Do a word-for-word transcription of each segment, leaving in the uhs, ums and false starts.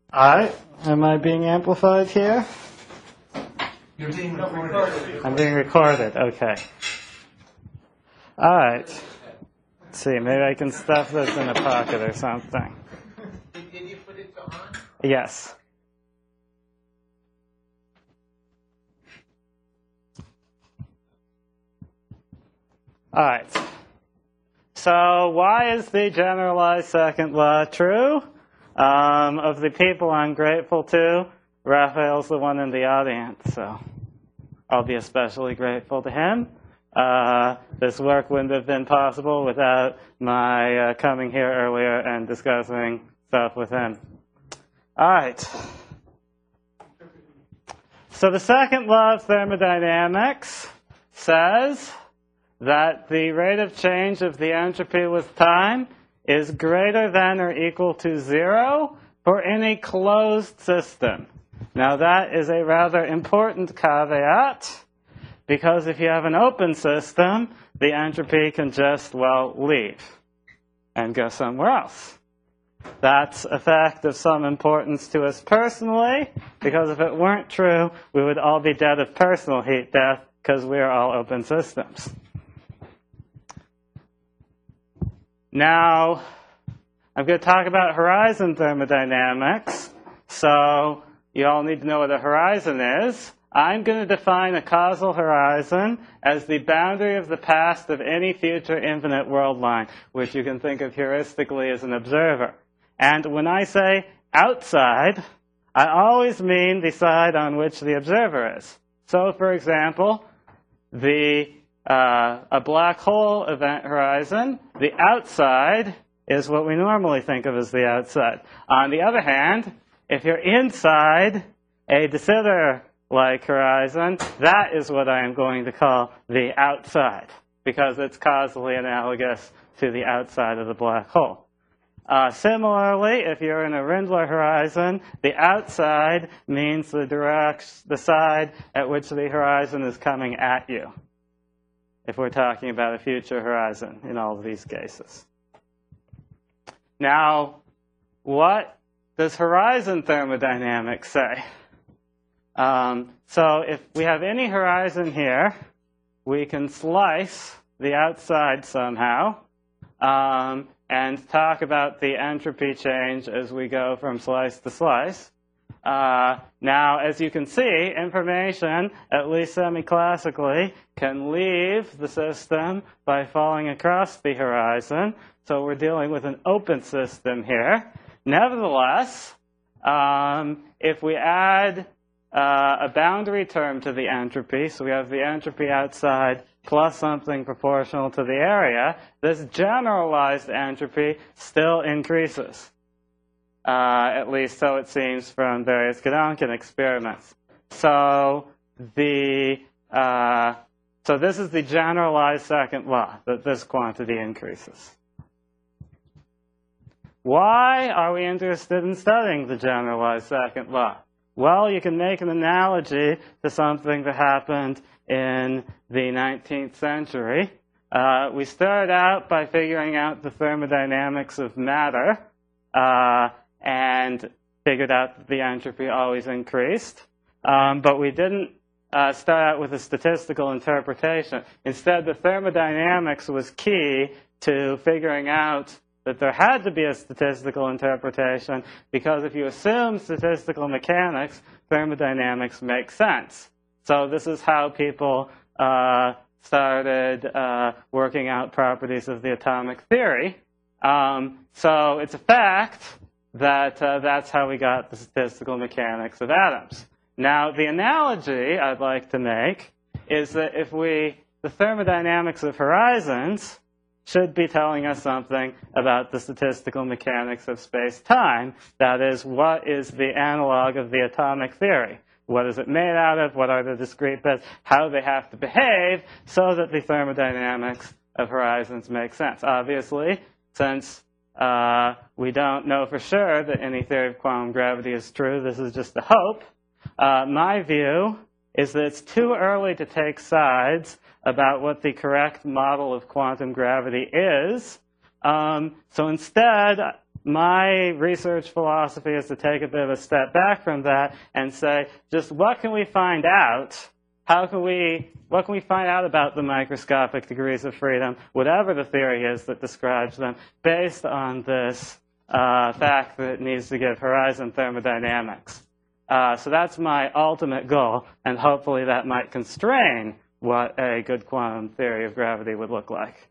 All right. Am I being amplified here? You're being recorded. I'm being recorded. Okay. All right. Let's see. Maybe I can stuff this in a pocket or something. Did you put it to on? Yes. All right. So why is the generalized second law true? Um, of the people I'm grateful to, Raphael's the one in the audience, so I'll be especially grateful to him. Uh, this work wouldn't have been possible without my uh, coming here earlier and discussing stuff with him. All right. So the second law of thermodynamics says that the rate of change of the entropy with time is greater than or equal to zero for any closed system. Now that is a rather important caveat, because if you have an open system, the entropy can just, well, leave and go somewhere else. That's a fact of some importance to us personally, because if it weren't true, we would all be dead of personal heat death, because we are all open systems. Now, I'm going to talk about horizon thermodynamics, so you all need to know what a horizon is. I'm going to define a causal horizon as the boundary of the past of any future infinite world line, which you can think of heuristically as an observer. And when I say outside, I always mean the side on which the observer is. So, for example, the Uh, a black hole event horizon, the outside is what we normally think of as the outside. On the other hand, if you're inside a de Sitter-like horizon, that is what I am going to call the outside, because it's causally analogous to the outside of the black hole. Uh, similarly, if you're in a Rindler horizon, the outside means the direct, the side at which the horizon is coming at you, if we're talking about a future horizon in all of these cases. Now, what does horizon thermodynamics say? Um, so if we have any horizon here, we can slice the outside somehow um, and talk about the entropy change as we go from slice to slice. Uh, now, as you can see, information, at least semi-classically, can leave the system by falling across the horizon. So we're dealing with an open system here. Nevertheless, um, if we add uh, a boundary term to the entropy, so we have the entropy outside plus something proportional to the area, this generalized entropy still increases. Uh, at least so it seems from various Gedanken experiments. So the uh, so this is the generalized second law, that this quantity increases. Why are we interested in studying the generalized second law? Well, you can make an analogy to something that happened in the nineteenth century. Uh, we started out by figuring out the thermodynamics of matter, uh, and figured out that the entropy always increased. Um, but we didn't uh, start out with a statistical interpretation. Instead, the thermodynamics was key to figuring out that there had to be a statistical interpretation, because if you assume statistical mechanics, thermodynamics makes sense. So this is how people uh, started uh, working out properties of the atomic theory. Um, so it's a fact that uh, that's how we got the statistical mechanics of atoms. Now, the analogy I'd like to make is that if we, the thermodynamics of horizons should be telling us something about the statistical mechanics of space-time. That is, what is the analog of the atomic theory? What is it made out of? What are the discrete bits? How do they have to behave so that the thermodynamics of horizons make sense? Obviously, since Uh, we don't know for sure that any theory of quantum gravity is true. This is just a hope. Uh, my view is that it's too early to take sides about what the correct model of quantum gravity is. Um, so instead, my research philosophy is to take a bit of a step back from that and say, just what can we find out? How can we, what can we find out about the microscopic degrees of freedom, whatever the theory is that describes them, based on this uh, fact that it needs to give horizon thermodynamics? Uh, so that's my ultimate goal, and hopefully that might constrain what a good quantum theory of gravity would look like.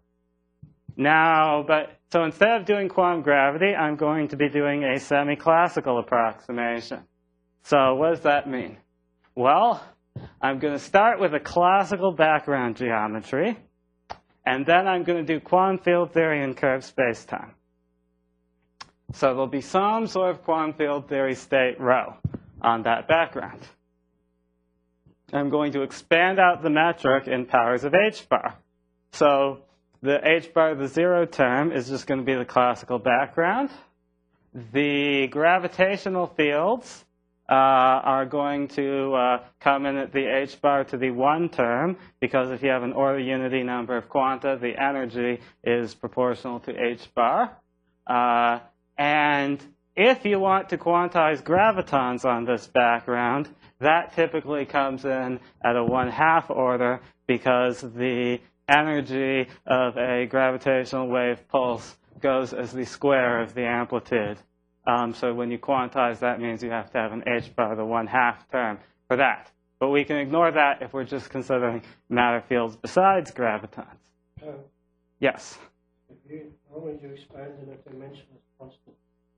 Now, but so instead of doing quantum gravity, I'm going to be doing a semi-classical approximation. So what does that mean? Well, I'm going to start with a classical background geometry, and then I'm going to do quantum field theory in curved space-time. So there'll be some sort of quantum field theory state rho on that background. I'm going to expand out the metric in powers of h bar. So the h bar, the zero term, is just going to be the classical background. The gravitational fields uh, are going to uh, come in at the h bar to the one term, because if you have an order unity number of quanta, the energy is proportional to h bar. Uh, and if you want to quantize gravitons on this background, that typically comes in at a one-half order, because the energy of a gravitational wave pulse goes as the square of the amplitude. Um, so when you quantize, that means you have to have an h bar, the one-half term, for that. But we can ignore that if we're just considering matter fields besides gravitons. Uh, Yes? if you, how would you expand in a dimensionless constant?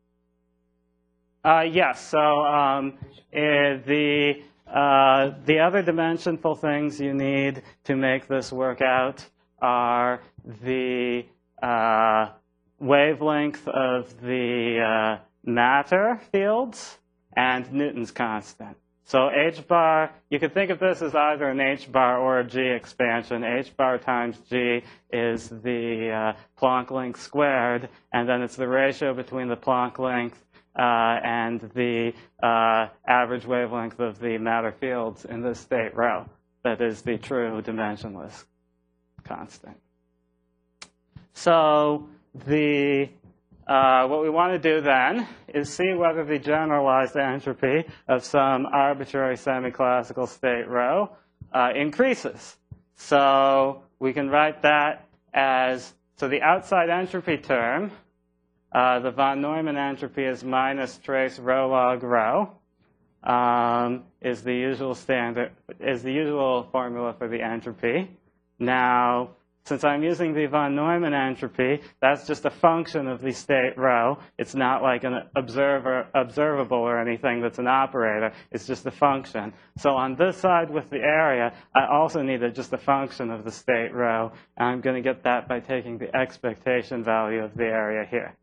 Uh, yes. So um, eh, the uh, the other dimensionful things you need to make this work out are the uh, wavelength of the uh, matter fields and Newton's constant. So h bar, you could think of this as either an h bar or a g expansion. H bar times g is the uh, Planck length squared, and then it's the ratio between the Planck length Uh, and the uh, average wavelength of the matter fields in this state rho. That is the true dimensionless constant. So the uh, what we want to do then is see whether the generalized entropy of some arbitrary semi-classical state rho uh, increases. So we can write that as, so the outside entropy term, Uh, the von Neumann entropy is minus trace rho log rho, um, is the usual standard, is the usual formula for the entropy. Now, since I'm using the von Neumann entropy, that's just a function of the state rho. It's not like an observer, observable or anything that's an operator. It's just a function. So on this side with the area, I also need a, just a function of the state rho. And I'm going to get that by taking the expectation value of the area here.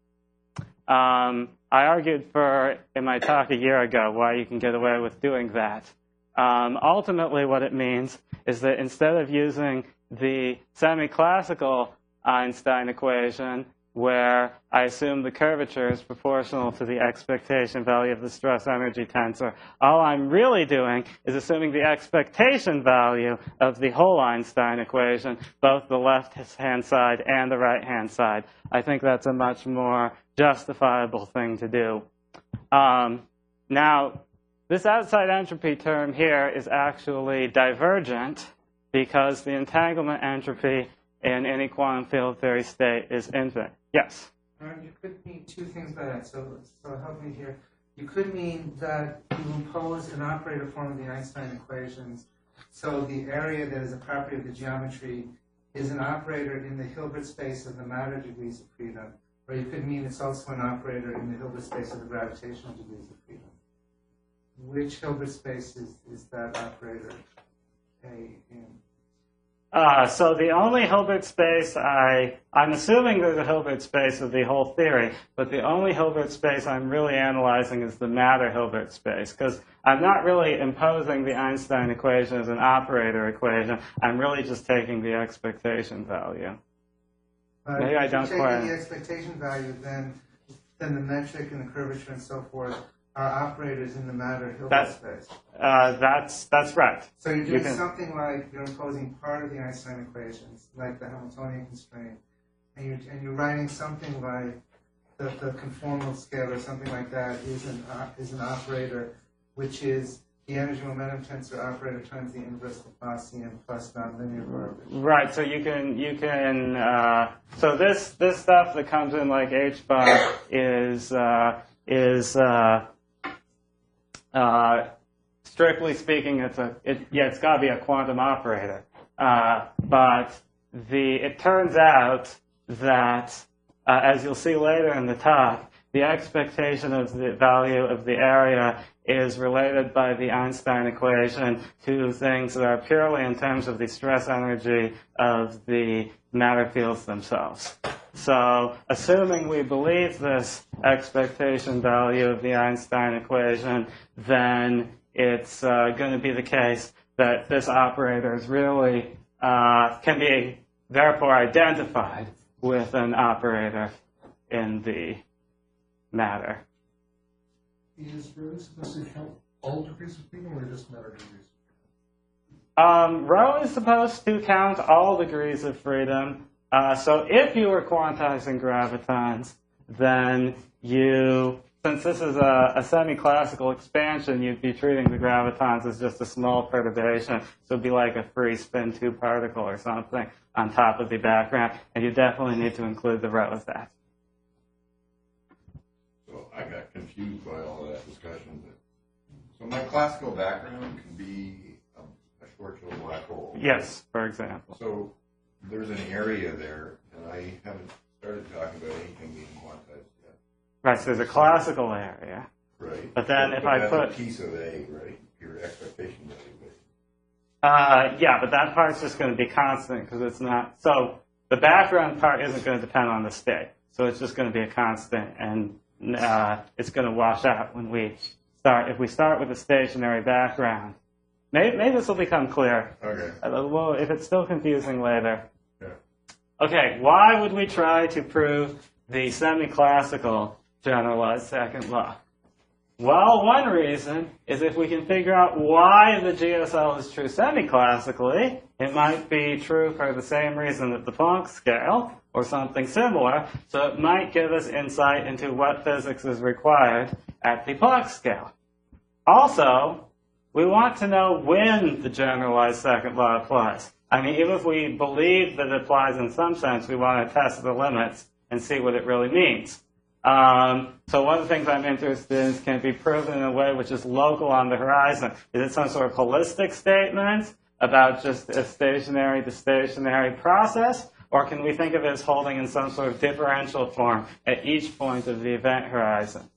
Um, I argued for, in my talk a year ago, why you can get away with doing that. Um, ultimately, what it means is that instead of using the semi-classical Einstein equation, where I assume the curvature is proportional to the expectation value of the stress energy tensor, all I'm really doing is assuming the expectation value of the whole Einstein equation, both the left-hand side and the right-hand side. I think that's a much more justifiable thing to do. Um, now, this outside entropy term here is actually divergent, because the entanglement entropy in any quantum field theory state is infinite. Yes? Uh, you could mean two things by that, so, so help me here. You could mean that you impose an operator form of the Einstein equations, so the area that is a property of the geometry is an operator in the Hilbert space of the matter degrees of freedom. Or you could mean it's also an operator in the Hilbert space of the gravitational degrees of freedom. Which Hilbert space is, is that operator A in? Uh, so the only Hilbert space I, I'm assuming there's a Hilbert space of the whole theory, but the only Hilbert space I'm really analyzing is the matter Hilbert space, because I'm not really imposing the Einstein equation as an operator equation. I'm really just taking the expectation value. Uh, Maybe I if don't you're quite. taking the expectation value, then, then the metric and the curvature and so forth are operators in the matter Hilbert That- space. Uh, that's, that's right. So you're You doing can- something like you're imposing part of the Einstein equations, like the Hamiltonian constraint, and you're, and you're writing something like the, the conformal scale or something like that is an, uh, is an operator, which is the energy momentum tensor operator times the inverse Laplacian plus nonlinear garbage. Right. So you can you can uh, so this this stuff that comes in like H bar is uh, is uh, uh, strictly speaking, it's a it, yeah it's got to be a quantum operator. Uh, but the it turns out that uh, as you'll see later in the talk, the expectation of the value of the area is related by the Einstein equation to things that are purely in terms of the stress energy of the matter fields themselves. So assuming we believe this expectation value of the Einstein equation, then it's uh, going to be the case that this operator is really uh, can be therefore identified with an operator in the matter. Is rho supposed to count all degrees of freedom or just matter degrees? Um, rho is supposed to count all degrees of freedom. Uh, so if you were quantizing gravitons, then you, since this is a, a semi-classical expansion, you'd be treating the gravitons as just a small perturbation. So it'd be like a free spin two particle or something on top of the background. And you definitely need to include the rho of that. So I got confused by all of that discussion. So my classical background can be a, a short-tail black hole. Yes, for example. So there's an area there, and I haven't started talking about anything being quantized yet. Right, so there's a classical area. Right. But then if but I that's put... a piece of A, right? Your expectation value. Uh, yeah, but that part's just going to be constant because it's not... So the background part isn't going to depend on the state. So it's just going to be a constant, and uh, it's going to wash out when we start. If we start with a stationary background, maybe, maybe this will become clear. Okay. Uh, well, if it's still confusing later. Yeah. Okay, why would we try to prove the semi-classical generalized second law? Well, one reason is if we can figure out why the G S L is true semi-classically, it might be true for the same reason that the Planck scale, or something similar, so it might give us insight into what physics is required at the Planck scale. Also, we want to know when the generalized second law applies. I mean, even if we believe that it applies in some sense, we want to test the limits and see what it really means. Um, so one of the things I'm interested in is can it be proven in a way which is local on the horizon? Is it some sort of holistic statement about just a stationary to stationary process? Or can we think of it as holding in some sort of differential form at each point of the event horizon?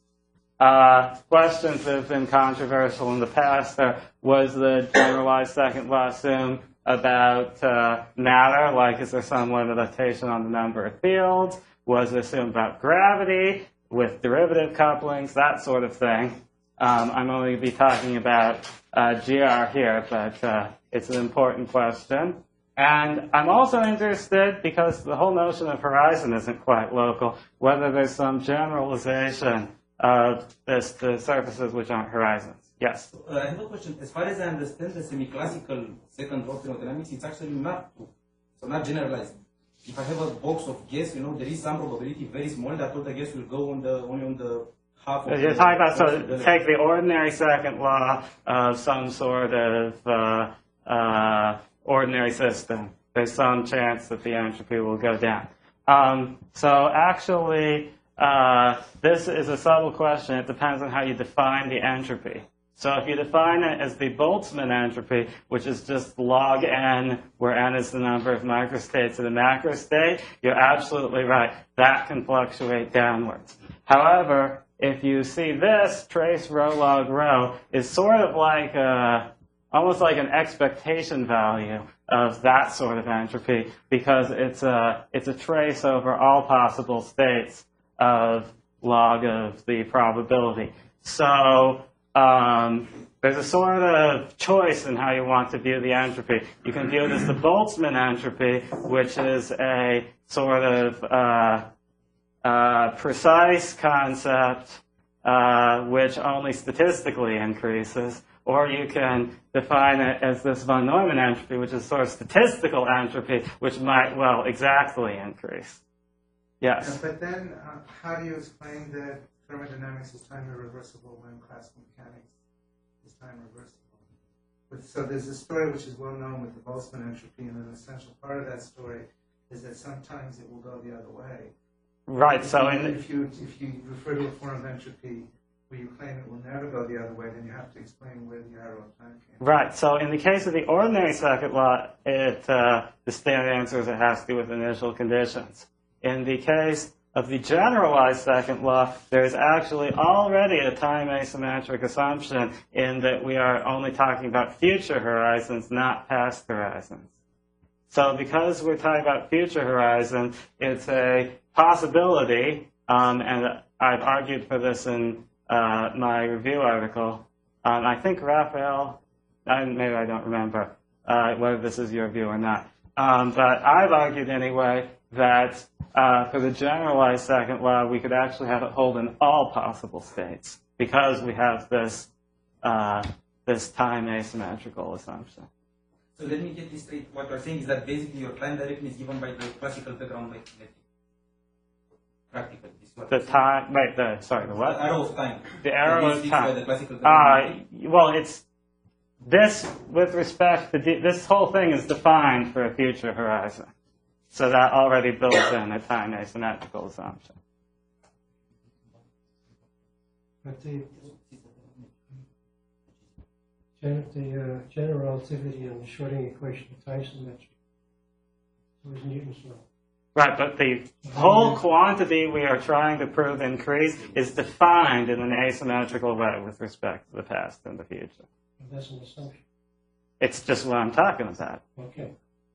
Uh, questions that have been controversial in the past are, was the generalized second law assumed about uh, matter, like is there some limitation on the number of fields? Was it assumed about gravity with derivative couplings, that sort of thing? Um, I'm only going to be talking about uh, G R here, but uh, it's an important question. And I'm also interested, because the whole notion of horizon isn't quite local, whether there's some generalization of this to surfaces which aren't horizons. Yes? Uh, I have a question. As far as I understand the semi-classical second law of thermodynamics, it's actually not, so not generalized. If I have a box of gas, you know, there is some probability very small that all the gas will go on the, only on the half of You're the, talking about, so the, take the ordinary second law of some sort of uh, uh, ordinary system. There's some chance that the entropy will go down. Um, so actually, uh, this is a subtle question. It depends on how you define the entropy. So if you define it as the Boltzmann entropy, which is just log n, where n is the number of microstates of the macrostate, you're absolutely right. That can fluctuate downwards. However, if you see this, trace rho log rho is sort of like a, almost like an expectation value of that sort of entropy, because it's a, it's a trace over all possible states of log of the probability. So Um, there's a sort of choice in how you want to view the entropy. You can view it as the Boltzmann entropy, which is a sort of uh, uh, precise concept uh, which only statistically increases, or you can define it as this von Neumann entropy, which is sort of statistical entropy, which might, well, exactly increase. Yes. But then, uh, how do you explain that thermodynamics is time irreversible when classical mechanics is time reversible? But, so there's a story which is well known with the Boltzmann entropy, and an essential part of that story is that sometimes it will go the other way. Right. So if, in you, if you if you refer to a form of entropy where you claim it will never go the other way, then you have to explain where the arrow of time came from. Right. So in the case of the ordinary second law, it uh, the standard answer is it has to do with initial conditions. In the case of the generalized second law, there is actually already a time asymmetric assumption in that we are only talking about future horizons, not past horizons. So because we're talking about future horizon, it's a possibility, um, and I've argued for this in uh, my review article. Um, I think Raphael, I, maybe I don't remember uh, whether this is your view or not, um, but I've argued anyway that uh, for the generalized second law, we could actually have it hold in all possible states because we have this uh, this time asymmetrical assumption. So let me get this straight. What you're saying is that basically your time direction is given by the classical background method. Practical. This is what The you're saying. time, wait, the sorry, the The what? arrow of time. The arrow This of is by time. the classical background Uh, well, it's this with respect to de- this whole thing is defined for a future horizon, so that already builds in a time asymmetrical assumption. But the, gen- the uh, general relativity and the Schrödinger equation of time symmetry. So is Newton's law. Right, but the whole quantity we are trying to prove increase is defined in an asymmetrical way with respect to the past and the future. And that's an assumption. It's just what I'm talking about. Okay.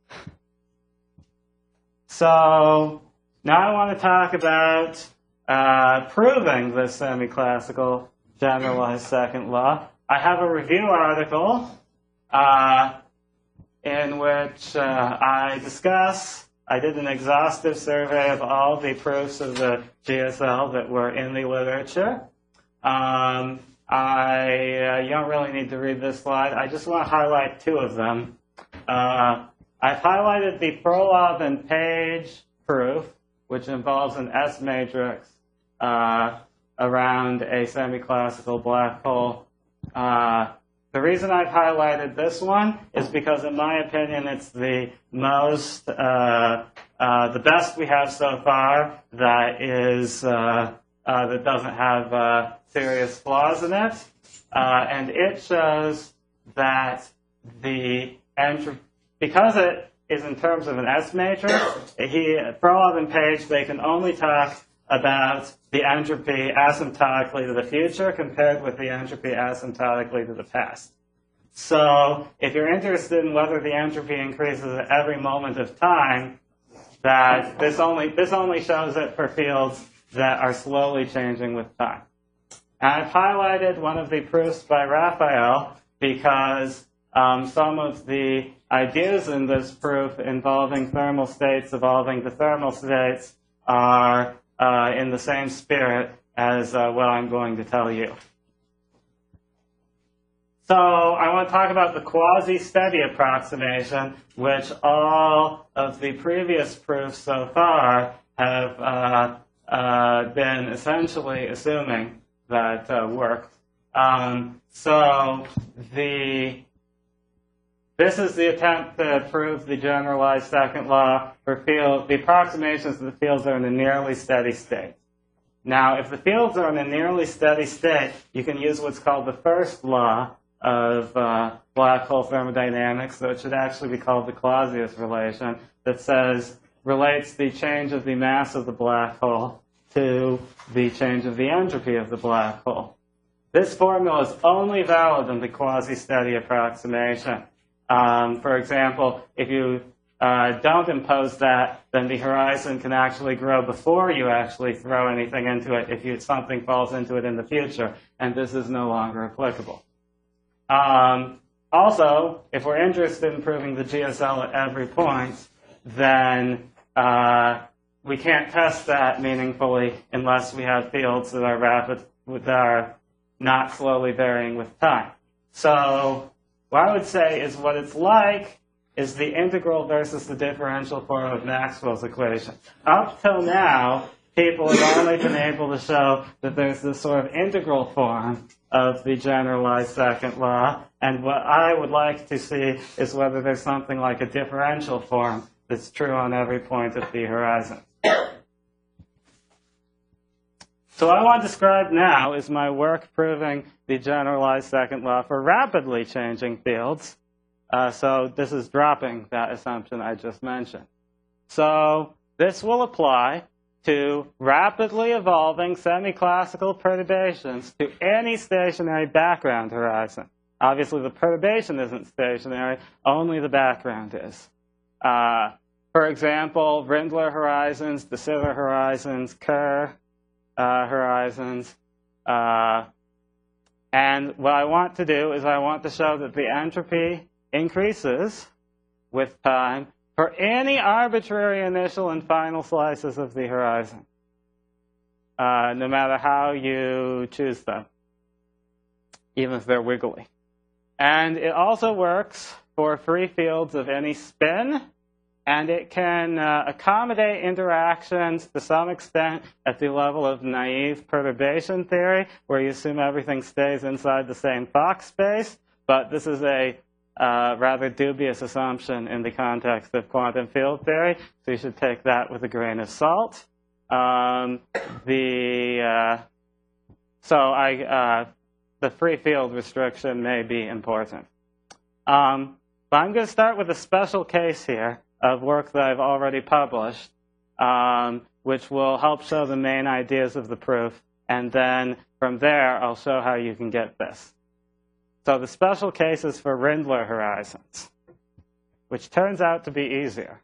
So now I want to talk about uh, proving this semi-classical generalized second law. I have a review article uh, in which uh, I discuss, I did an exhaustive survey of all the proofs of the G S L that were in the literature. Um, I, uh, you don't really need to read this slide. I just want to highlight two of them. Uh, I've highlighted the Frolov and Page proof, which involves an S matrix uh, around a semi-classical black hole. Uh, the reason I've highlighted this one is because, in my opinion, it's the most, uh, uh, the best we have so far that is uh, uh, that doesn't have uh, serious flaws in it, uh, and it shows that the entropy, because it is in terms of an S matrix, he, Frolov and Page, they can only talk about the entropy asymptotically to the future compared with the entropy asymptotically to the past. So if you're interested in whether the entropy increases at every moment of time, that this only, this only shows it for fields that are slowly changing with time. And I've highlighted one of the proofs by Raphael because um, some of the ideas in this proof involving thermal states evolving to thermal states are uh, in the same spirit as uh, what I'm going to tell you. So I want to talk about the quasi-steady approximation, which all of the previous proofs so far have uh, uh, been essentially assuming that uh, worked. Um, so the this is the attempt to prove the generalized second law for field, the approximations of the fields are in a nearly steady state. Now, if the fields are in a nearly steady state, you can use what's called the first law of uh, black hole thermodynamics, so it should actually be called the Clausius relation, that says, relates the change of the mass of the black hole to the change of the entropy of the black hole. This formula is only valid in the quasi-steady approximation. Um, for example, if you uh, don't impose that, then the horizon can actually grow before you actually throw anything into it if you, something falls into it in the future, and this is no longer applicable. Um, also, if we're interested in proving the G S L at every point, then uh, we can't test that meaningfully unless we have fields that are rapid, that are not slowly varying with time. So what I would say is what it's like is the integral versus the differential form of Maxwell's equation. Up till now, people have only been able to show that there's this sort of integral form of the generalized second law, and what I would like to see is whether there's something like a differential form that's true on every point of the horizon. So what I want to describe now is my work proving the generalized second law for rapidly changing fields. Uh, so this is dropping that assumption I just mentioned. So this will apply to rapidly evolving semi-classical perturbations to any stationary background horizon. Obviously, the perturbation isn't stationary, only the background is. Uh, for example, Rindler horizons, De Sitter horizons, Kerr uh, horizons. Uh, and what I want to do is I want to show that the entropy increases with time for any arbitrary initial and final slices of the horizon, uh, no matter how you choose them, even if they're wiggly. And it also works for free fields of any spin, and it can uh, accommodate interactions to some extent at the level of naive perturbation theory, where you assume everything stays inside the same Fock space, but this is a Uh, rather dubious assumption in the context of quantum field theory, so you should take that with a grain of salt. Um, the uh, so I uh, the free field restriction may be important, um, but I'm going to start with a special case here of work that I've already published, um, which will help show the main ideas of the proof, and then from there I'll show how you can get this. So the special case is for Rindler horizons, which turns out to be easier.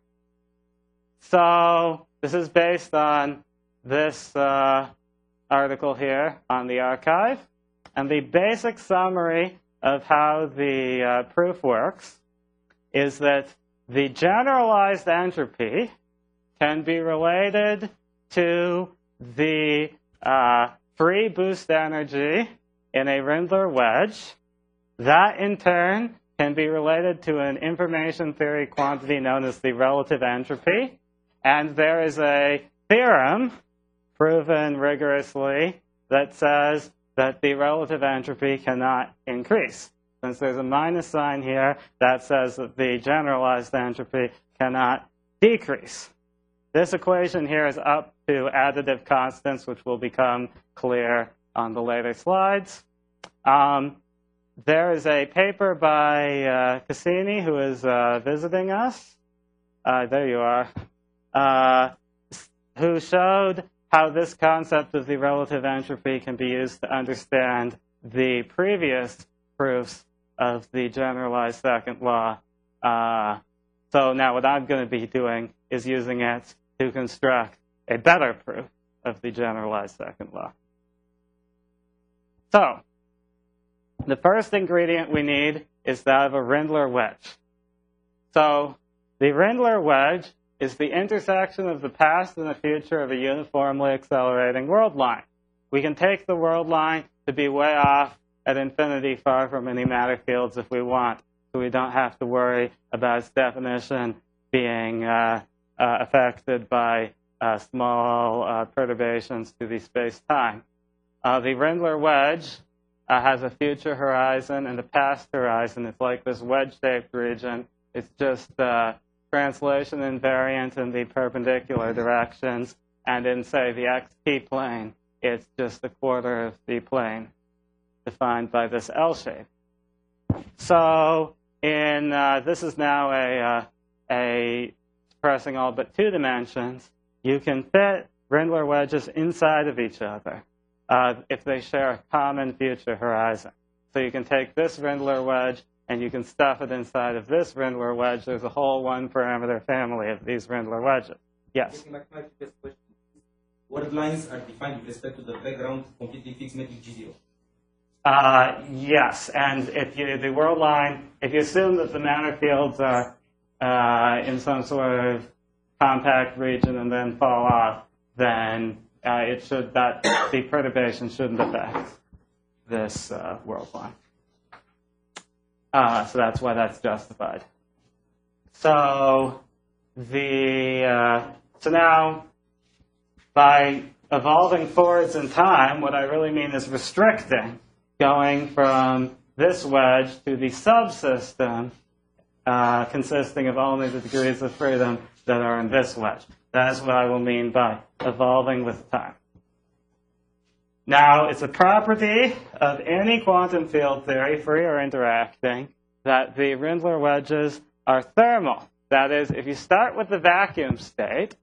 So this is based on this uh, article here on the archive. And the basic summary of how the uh, proof works is that the generalized entropy can be related to the uh, free boost energy in a Rindler wedge. That, in turn, can be related to an information theory quantity known as the relative entropy. And there is a theorem proven rigorously that says that the relative entropy cannot increase. Since there's a minus sign here, that says that the generalized entropy cannot decrease. This equation here is up to additive constants, which will become clear on the later slides. Um, There is a paper by uh, Cassini, who is uh, visiting us. Uh, there you are. Uh, who showed how this concept of the relative entropy can be used to understand the previous proofs of the generalized second law. Uh, so now what I'm going to be doing is using it to construct a better proof of the generalized second law. So the first ingredient we need is that of a Rindler wedge. So the Rindler wedge is the intersection of the past and the future of a uniformly accelerating world line. We can take the world line to be way off at infinity far from any matter fields if we want, so we don't have to worry about its definition being uh, uh, affected by uh, small uh, perturbations to the space-time. Uh, the Rindler wedge Uh, has a future horizon and a past horizon. It's like this wedge-shaped region. It's just uh, translation invariant in the perpendicular directions. And in, say, the xt plane, it's just a quarter of the plane defined by this L shape. So in uh, this is now a, uh, a expressing all but two dimensions. You can fit Rindler wedges inside of each other. Uh, if they share a common future horizon. So you can take this Rindler wedge and you can stuff it inside of this Rindler wedge. There's a whole one-parameter family of these Rindler wedges. Yes? World lines are defined with respect to the background completely fixed metric G zero. Uh, yes, and if you, the world line, if you assume that the matter fields are uh, in some sort of compact region and then fall off, then Uh, it should that the perturbation shouldn't affect this uh, world line. Uh, so that's why that's justified. so the uh, so now by evolving forwards in time, what I really mean is restricting, going from this wedge to the subsystem uh, consisting of only the degrees of freedom that are in this wedge. That is what I will mean by evolving with time. Now, it's a property of any quantum field theory, free or interacting, that the Rindler wedges are thermal. That is, if you start with the vacuum state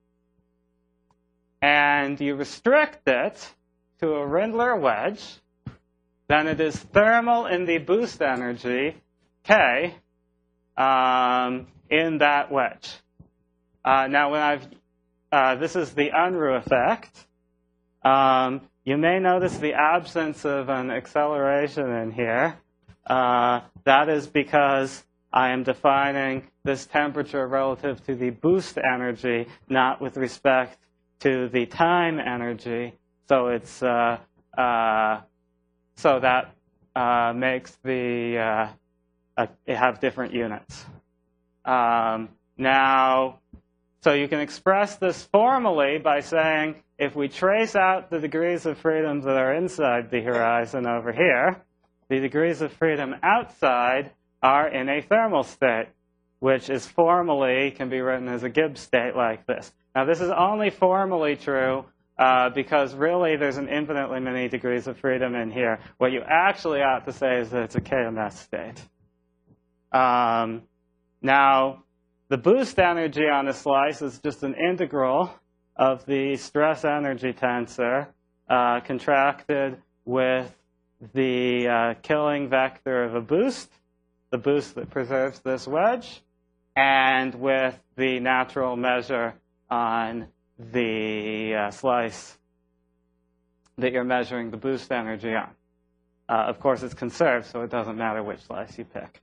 and you restrict it to a Rindler wedge, then it is thermal in the boost energy, K, um, in that wedge. Uh, now, when I've, uh, this is the Unruh effect. Um, you may notice the absence of an acceleration in here. Uh, that is because I am defining this temperature relative to the boost energy, not with respect to the time energy. So it's uh, uh, so that uh, makes the uh, uh, have different units. Um, now, so you can express this formally by saying if we trace out the degrees of freedom that are inside the horizon over here, the degrees of freedom outside are in a thermal state, which is formally can be written as a Gibbs state like this. Now, this is only formally true uh, because really there's an infinitely many degrees of freedom in here. What you actually ought to say is that it's a K M S state. Um, now, the boost energy on a slice is just an integral of the stress energy tensor uh, contracted with the uh, killing vector of a boost, the boost that preserves this wedge, and with the natural measure on the uh, slice that you're measuring the boost energy on. Uh, of course, it's conserved, so it doesn't matter which slice you pick.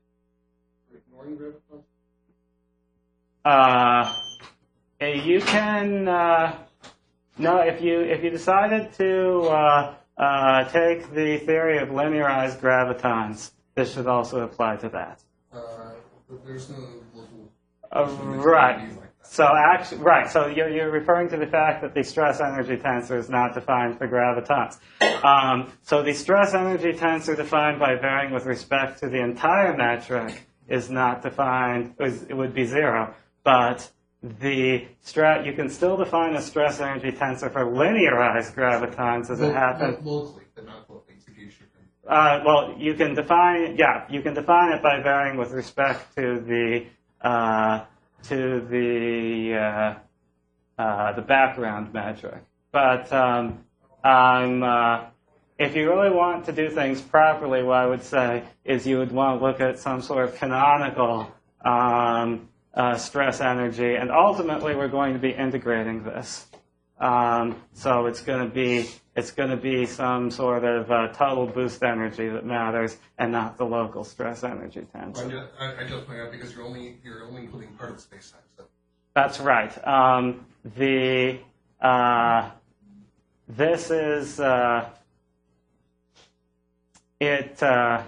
Uh, you can uh, no if you if you decided to uh, uh, take the theory of linearized gravitons, this should also apply to that. Uh, but there's no local. Uh, right. So actually, right. So you're you're referring to the fact that the stress energy tensor is not defined for gravitons. Um, so the stress energy tensor defined by varying with respect to the entire metric is not defined. Is, it would be zero. But the stra you can still define a stress energy tensor for linearized gravitons as it happens. Locally, but not locally. Uh, well, you can define, yeah, you can define it by varying with respect to the uh, to the uh, uh, the background metric. But um, I'm, uh, if you really want to do things properly, what I would say is you would want to look at some sort of canonical um, uh, stress energy, and ultimately we're going to be integrating this. Um, so it's going to be it's going to be some sort of uh, total boost energy that matters, and not the local stress energy tensor. I just, I, I just point out because you're only you're only including part of space time. So. That's right. Um, the uh, this is uh, it. Uh,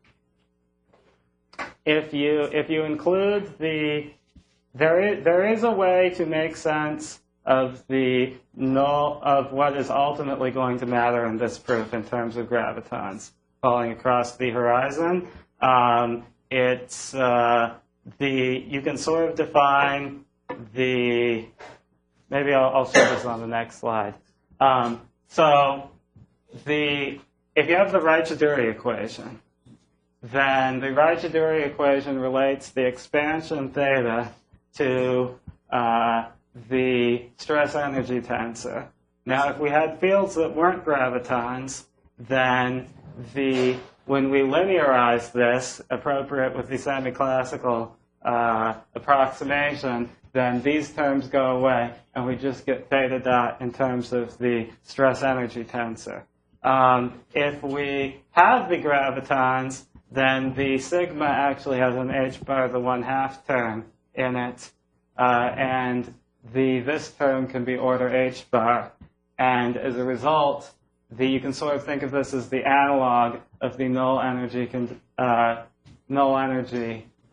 if you if you include the there is there is a way to make sense of the null of what is ultimately going to matter in this proof in terms of gravitons falling across the horizon. Um, it's uh, the you can sort of define the maybe I'll, I'll show this on the next slide. Um, so the if you have the Raychaudhuri equation, then the Raychaudhuri equation relates the expansion theta to uh, the stress energy tensor. Now, if we had fields that weren't gravitons, then the when we linearize this, appropriate with the semi-classical uh, approximation, then these terms go away, and we just get theta dot in terms of the stress energy tensor. Um, if we have the gravitons, then the sigma actually has an h bar the one half term in it, uh, and the this term can be order h bar, and as a result, the you can sort of think of this as the analog of the null energy con, uh, null energy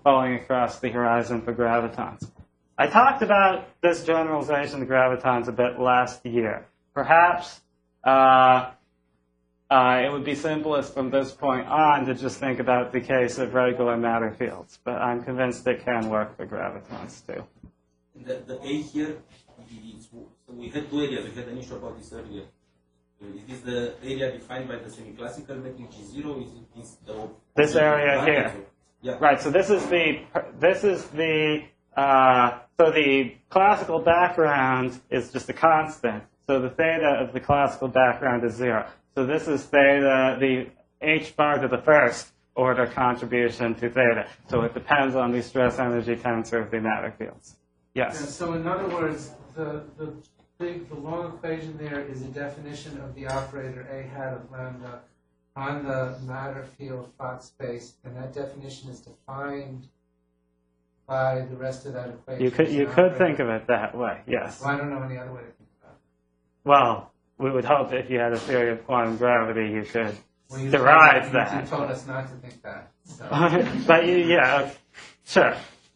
falling across the horizon for gravitons. I talked about this generalization of gravitons a bit last year. Perhaps uh, uh, it would be simplest from this point on to just think about the case of regular matter fields, but I'm convinced it can work for gravitons too. The, the A here, is, so we had two areas. We had an issue about this earlier. Is this the area defined by the semi-classical metric G zero? Is it is the This area here. Yeah. Right. So this is the this is the uh, so the classical background is just a constant. So the theta of the classical background is zero. So this is theta, the h bar to the first order contribution to theta. So it depends on the stress energy tensor of the matter fields. Yeah, Yes. so in other words, the, the big, the long equation there is a definition of the operator A hat of lambda on the matter field Fock space, and that definition is defined by the rest of that equation. You could as you an could operator. think of it that way. Yes. Well, I don't know any other way to think about it. Well, we would hope that if you had a theory of quantum gravity, you could Well, you derive told, that. You told us not to think that. So. But you, yeah, sure.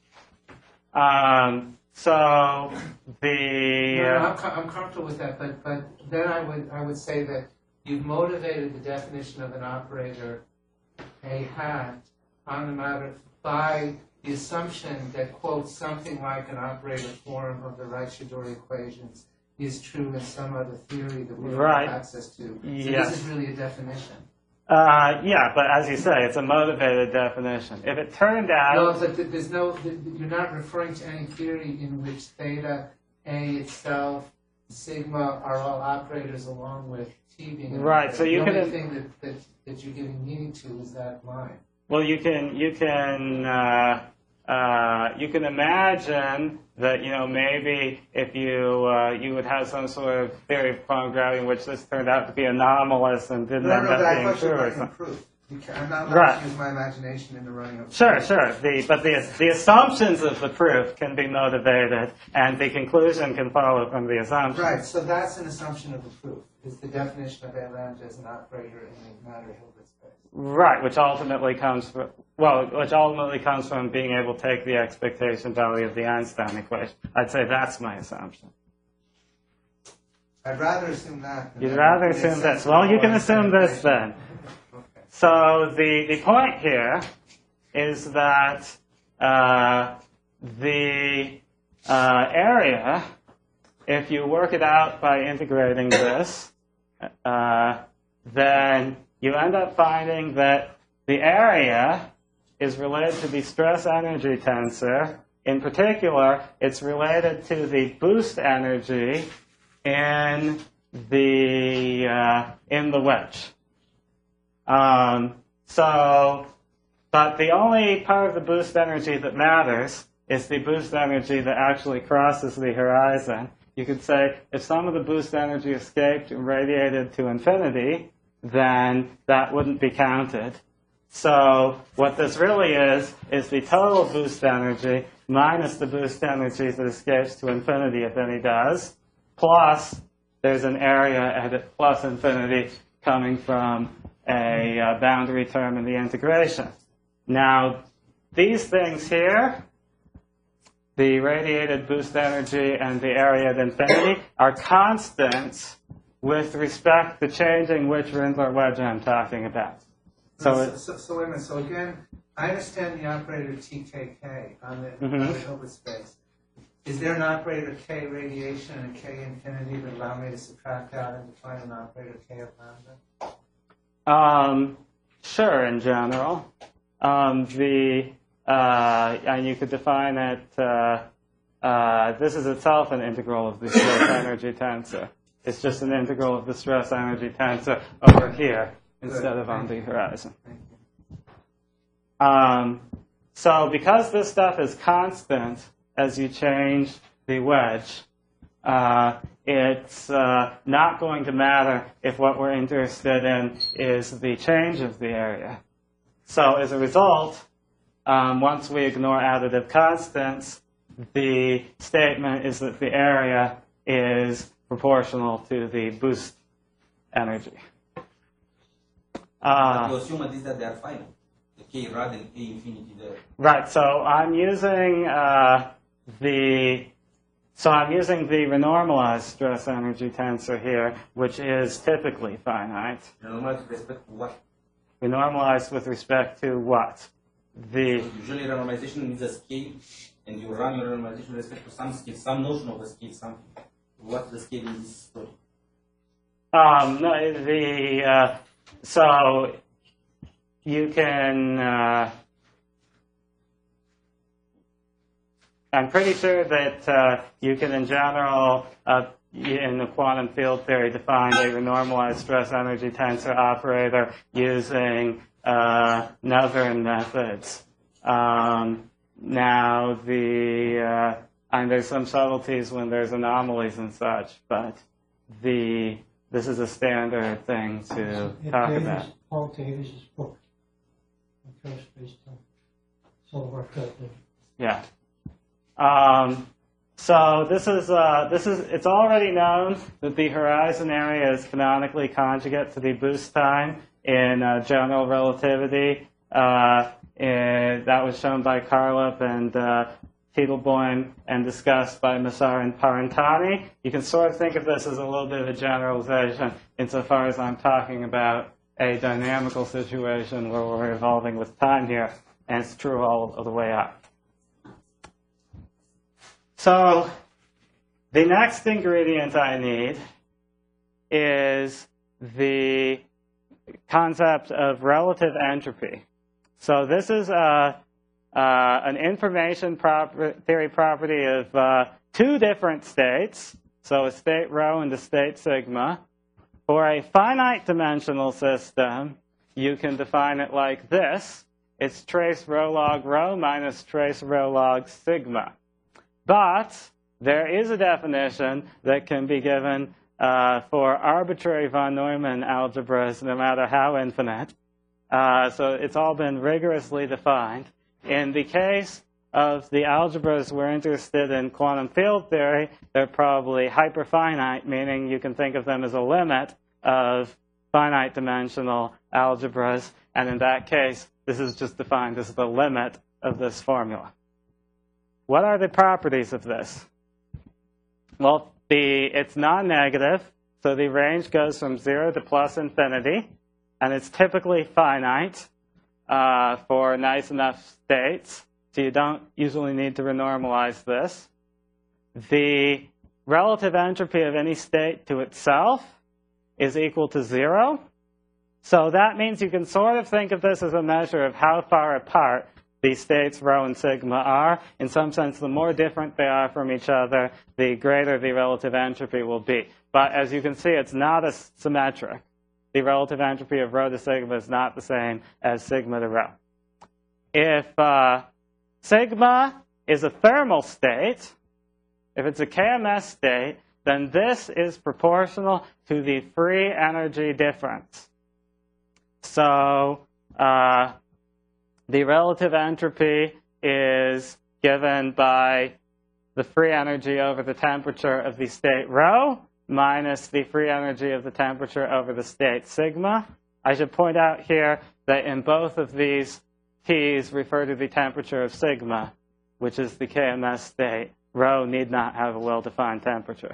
Um, so the No, no, uh, I'm, com- I'm comfortable with that, but, but then I would, I would say that you've motivated the definition of an operator, A hat, on the matter by the assumption that, quote, something like an operator form of the Reich-Shidori equations is true in some other theory that we don't Right. have access to. So Yes. this is really a definition. uh, yeah, but as you say, it's a motivated definition. If it turned No, out, but th- there's no, th- you're not referring to any theory in which theta, A itself, sigma are all operators along with T being an Right, operator. so you The only could- thing that, that, that you're giving meaning to is that line. well, you can you can uh, uh, you can imagine that you know maybe if you uh, you would have some sort of theory of quantum gravity in which this turned out to be anomalous and didn't No, end no, up but I being thought you true were or running a something. proof. You can, I'm not allowed Right. to use my imagination in the running of Sure, proof. sure. The, but the, the assumptions of the proof can be motivated, and the conclusion can follow from the assumption. Right, so that's an assumption of the proof, is the definition of A lambda as an operator in the matter Hilbert space. Right, which ultimately comes from, well, which ultimately comes from being able to take the expectation value of the Einstein equation. I'd say that's my assumption. I'd rather assume that. than You'd that rather makes assume sense this. Well, you can Einstein assume this equation. then. Okay. So the, the point here is that uh, the uh, area, if you work it out by integrating this, uh, then you end up finding that the area is related to the stress energy tensor. In particular, it's related to the boost energy in the uh, in the wedge. Um, so, but the only part of the boost energy that matters is the boost energy that actually crosses the horizon. You could say if some of the boost energy escaped and radiated to infinity, then that wouldn't be counted. So what this really is, is the total boost energy minus the boost energy that escapes to infinity, if any does, plus there's an area at plus infinity coming from a uh, boundary term in the integration. Now, these things here, the radiated boost energy and the area at infinity, are constants with respect to changing which Rindler wedge I'm talking about. So, So, it, so, so wait a minute, so again, I understand the operator T K K on the, Mhm. on the Hilbert space. Is there an operator K radiation and K infinity that allow me to subtract out and define an operator K of lambda? um, sure, in general. Um, the uh, and you could define it. Uh, uh, this is itself an integral of the stress energy tensor. It's just an integral of the stress energy tensor over here instead of on the horizon. Thank you. Um, so because this stuff is constant as you change the wedge, uh, it's uh, not going to matter if what we're interested in is the change of the area. So as a result, um, once we ignore additive constants, the statement is that the area is proportional to the boost energy. But Uh, you assume at least that they are final. the K rad and K infinity there. Right, so I'm using uh, the so I'm using the renormalized stress energy tensor here, which is typically finite. Renormalized with respect to what? Renormalized with respect to what? The Usually renormalization means a scale, and you run your renormalization with respect to some scale, some notion of a scale, something. What's the scale in this story? um, no, the uh, so you can. Uh, I'm pretty sure that uh, you can, in general, uh, in the quantum field theory, define a renormalized stress energy tensor operator using uh, Nevern methods. Um, now, the uh, and there's some subtleties when there's anomalies and such, but the this is a standard thing to It talk Davis, about. Paul Davis's book, on space time. It's all worked out there. Yeah. Um, so this is uh, this is it's already known that the horizon area is canonically conjugate to the boost time in uh, general relativity. Uh, and that was shown by Karlov and uh, Titelboim and discussed by Massar and Parentani. You can sort of think of this as a little bit of a generalization insofar as I'm talking about a dynamical situation where we're evolving with time here, and it's true all of the way up. So the next ingredient I need is the concept of relative entropy. So this is a, uh, an information proper, theory property of uh, two different states, so a state rho and a state sigma. For a finite dimensional system, you can define it like this. It's trace rho log rho minus trace rho log sigma. But there is a definition that can be given uh, for arbitrary von Neumann algebras, no matter how infinite. Uh, so it's all been rigorously defined. In the case of the algebras we're interested in quantum field theory, they're probably hyperfinite, meaning you can think of them as a limit of finite dimensional algebras. And in that case, this is just defined as the limit of this formula. What are the properties of this? Well, the, it's non-negative, so the range goes from zero to plus infinity, and it's typically finite uh, for nice enough states, so you don't usually need to renormalize this. The relative entropy of any state to itself is equal to zero, so that means you can sort of think of this as a measure of how far apart these states, rho and sigma, are. In some sense, the more different they are from each other, the greater the relative entropy will be. But as you can see, it's not as symmetric. The relative entropy of rho to sigma is not the same as sigma to rho. If uh, sigma is a thermal state, if it's a K M S state, then this is proportional to the free energy difference. So, uh, the relative entropy is given by the free energy over the temperature of the state rho minus the free energy of the temperature over the state sigma. I should point out here that in both of these T's refer to the temperature of sigma, which is the K M S state. Rho need not have a well-defined temperature.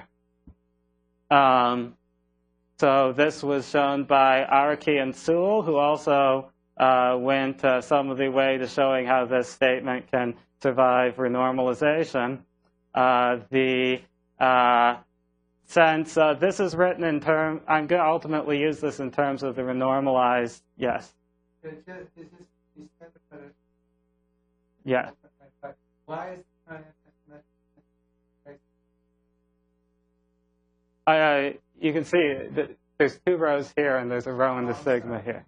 Um, so this was shown by Araki and Sewell, who also Uh, went uh, some of the way to showing how this statement can survive renormalization. Uh, the uh, since uh, this is written in terms, I'm going to ultimately use this in terms of the renormalized. Yes. Is this, is this, Yeah. why is Uh, you can see that there's two rows here, and there's a rho and a sigma here.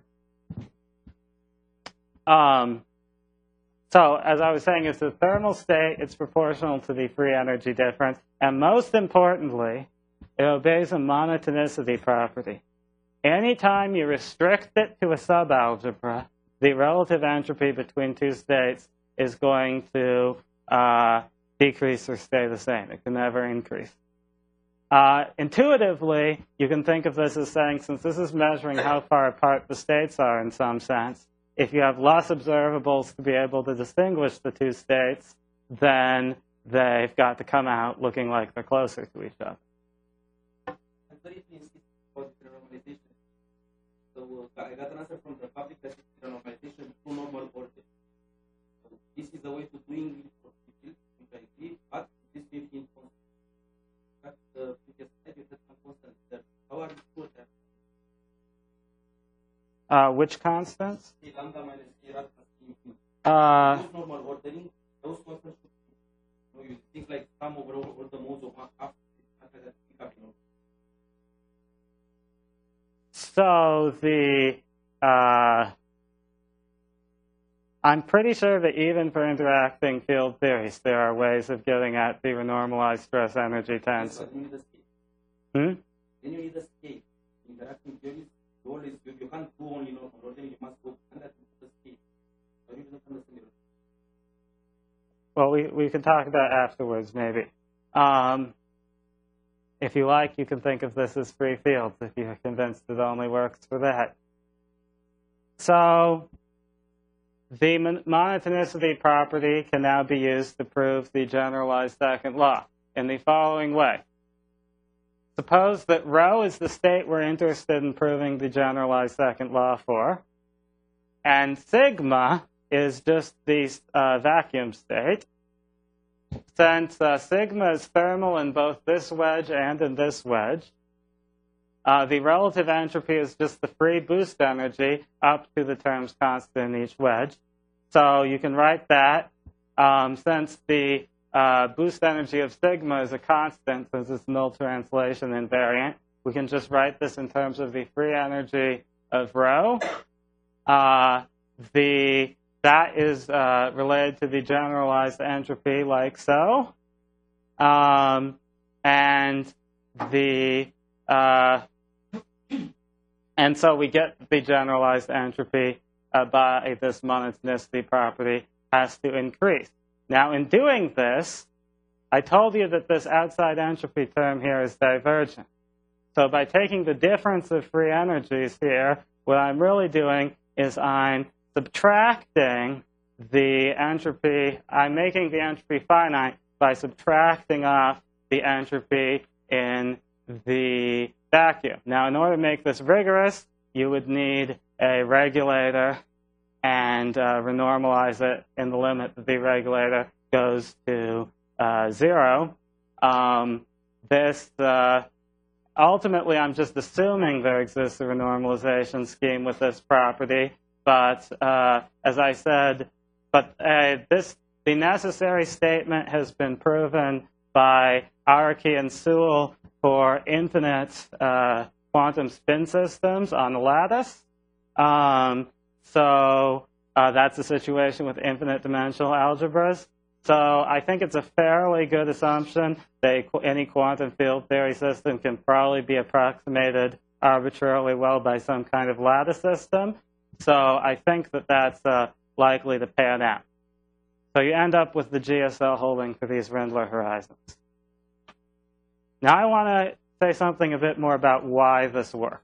Um, so, as I was saying, it's the thermal state. It's proportional to the free energy difference. And most importantly, it obeys a monotonicity property. Anytime you restrict it to a subalgebra, the relative entropy between two states is going to uh, decrease or stay the same. It can never increase. Uh, intuitively, you can think of this as saying, since this is measuring how far apart the states are in some sense, if you have less observables to be able to distinguish the two states, then they've got to come out looking like they're closer to each other. And very insist about the normalization. So uh, I got an answer from the public that it's the normalization to normal order. So this is the way to doing it for people, which I agree, but this will be important. But the previous slide, you had some constant there. How are you sure that? Uh, which constants? K lambda minus K rat plus K infinity. Uh, Those normal ordering, those constants should be, you know, you think like sum over all, all the modes of one half, after that pick up, you know. so the, uh, I'm pretty sure that even for interacting field theories, there are ways of getting at the renormalized stress energy tensor. But you need a scale. Hmm? Then you need a scale. Interacting theories, you always, you, you can't do only normal ordering, you must go and that into the scale. So you don't understand it. Well, we, we can talk about afterwards, maybe. Um, if you like, you can think of this as free fields if you're convinced it only works for that. So the mon monotonicity property can now be used to prove the generalized second law in the following way. Suppose that rho is the state we're interested in proving the generalized second law for, and sigma is just the uh, vacuum state. Since uh, sigma is thermal in both this wedge and in this wedge, uh, the relative entropy is just the free boost energy up to the terms constant in each wedge. So you can write that um, since the uh, boost energy of sigma is a constant, since it's null translation invariant, we can just write this in terms of the free energy of rho. Uh, the That is uh, related to the generalized entropy like so. Um, and the uh, and so we get the generalized entropy uh, by this monotonicity property has to increase. Now, in doing this, I told you that this outside entropy term here is divergent. So by taking the difference of free energies here, what I'm really doing is I'm subtracting the entropy, I'm making the entropy finite by subtracting off the entropy in the vacuum. Now, in order to make this rigorous, you would need a regulator and uh, renormalize it in the limit that the regulator goes to uh, zero. Um, this, uh, ultimately, I'm just assuming there exists a renormalization scheme with this property. But uh, as I said, but uh, this the necessary statement has been proven by Araki and Sewell for infinite uh, quantum spin systems on the lattice. Um, so uh, that's the situation with infinite dimensional algebras. So I think it's a fairly good assumption that any quantum field theory system can probably be approximated arbitrarily well by some kind of lattice system. So I think that that's uh, likely to pan out. So you end up with the G S L holding for these Rindler horizons. Now I want to say something a bit more about why this works.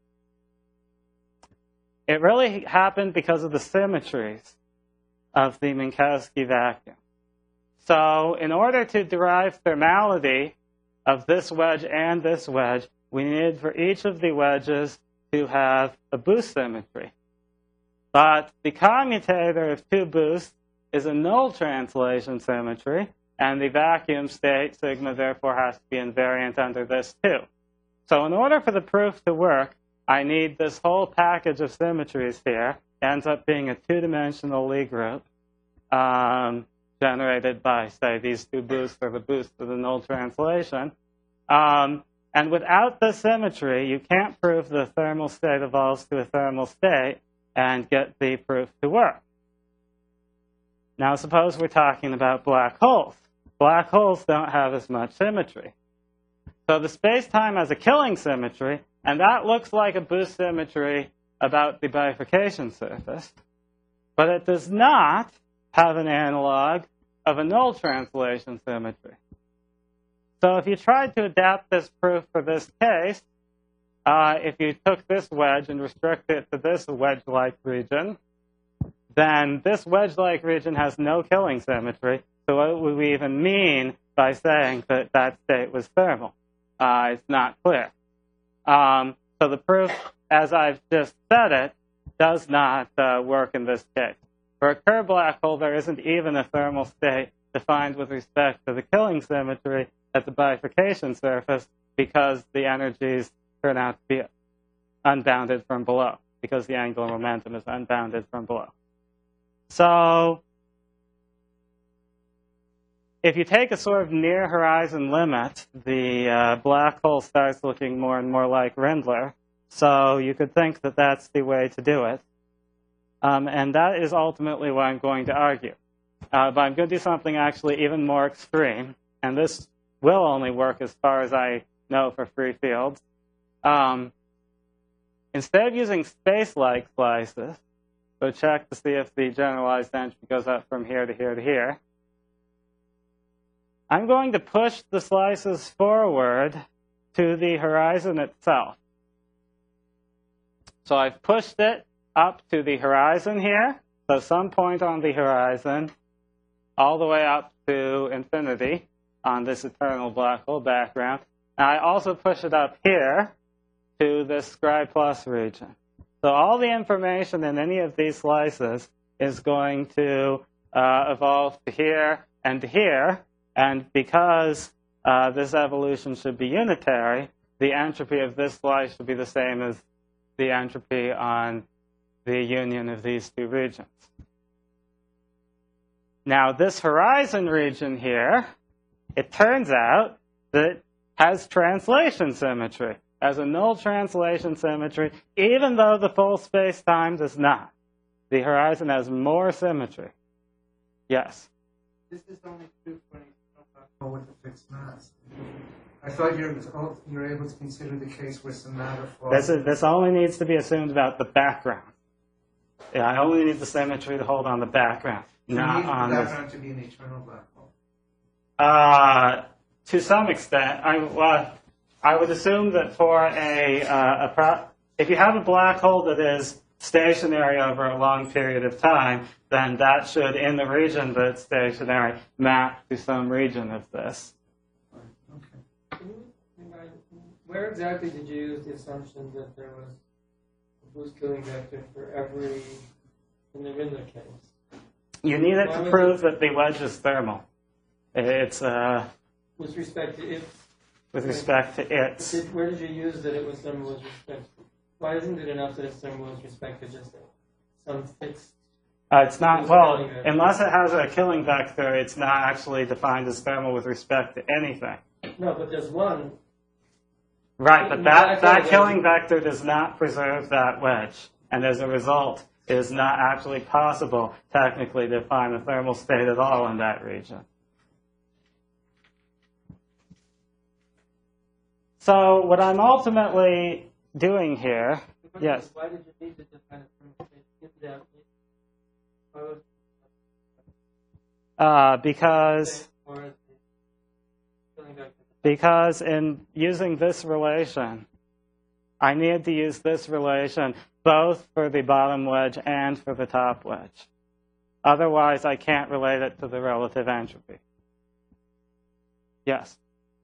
It really happened because of the symmetries of the Minkowski vacuum. So in order to derive thermality of this wedge and this wedge, we needed for each of the wedges to have a boost symmetry. But the commutator of two boosts is a null translation symmetry, and the vacuum state, sigma, therefore has to be invariant under this too. So in order for the proof to work, I need this whole package of symmetries here. It ends up being a two-dimensional Lie group um, generated by, say, these two boosts or the boost of the null translation. Um, and without this symmetry, you can't prove the thermal state evolves to a thermal state and get the proof to work. Now, suppose we're talking about black holes. Black holes don't have as much symmetry. So the space-time has a killing symmetry, and that looks like a boost symmetry about the bifurcation surface. But it does not have an analog of a null translation symmetry. So if you tried to adapt this proof for this case, uh, if you took this wedge and restricted it to this wedge-like region, then this wedge-like region has no killing symmetry. So what would we even mean by saying that that state was thermal? Uh, it's not clear. Um, so the proof, as I've just said it, does not uh, work in this case. For a Kerr black hole, there isn't even a thermal state defined with respect to the killing symmetry at the bifurcation surface because the energies turn out to be unbounded from below, because the angular momentum is unbounded from below. So if you take a sort of near horizon limit, the uh, black hole starts looking more and more like Rindler. So you could think that that's the way to do it. Um, and that is ultimately what I'm going to argue. Uh, but I'm going to do something actually even more extreme. And this will only work as far as I know for free fields. Um, instead of using space-like slices, so check to see if the generalized entropy goes up from here to here to here, I'm going to push the slices forward to the horizon itself. So I've pushed it up to the horizon here, so some point on the horizon, all the way up to infinity on this eternal black hole background. And I also push it up here to this scribe plus region. So all the information in any of these slices is going to uh, evolve to here and to here. And because uh, this evolution should be unitary, the entropy of this slice should be the same as the entropy on the union of these two regions. Now, this horizon region here, it turns out that it has translation symmetry, has a null translation symmetry, even though the full space-time does not. The horizon has more symmetry. Yes? This is only true for any with a fixed mass. I thought you were, you were able to consider the case where some matter falls. This, is, this only needs to be assumed about the background. Yeah, I only need the symmetry to hold on the background, You not need on the the background to be an eternal black hole. Uh, to some extent, I, well, I would assume that for a, uh, a pro if you have a black hole that is stationary over a long period of time, then that should, in the region that's stationary, map to some region of this. Can you remind, where exactly did you use the assumption that there was a boost killing vector for every, in the Rindler case? You need it Why to would prove you- that the wedge is thermal. It's uh, With respect to if, with respect to its. did, where did you use that it was thermal with respect to? Why isn't it enough that it's thermal with respect to just some fixed? Uh, it's not, It's well, killing vector. unless it has a killing vector, it's not actually defined as thermal with respect to anything. No, but there's one. Right, but No, that, I that thought killing it- vector does not preserve that wedge. And as a result, it is not actually possible, technically, to find a thermal state at all in that region. So what I'm ultimately doing here, The question yes. is, why did you need to define a thermal state in that? Why was uh, because, or the killing vector? because in using this relation, I need to use this relation both for the bottom wedge and for the top wedge. Otherwise, I can't relate it to the relative entropy. Yes?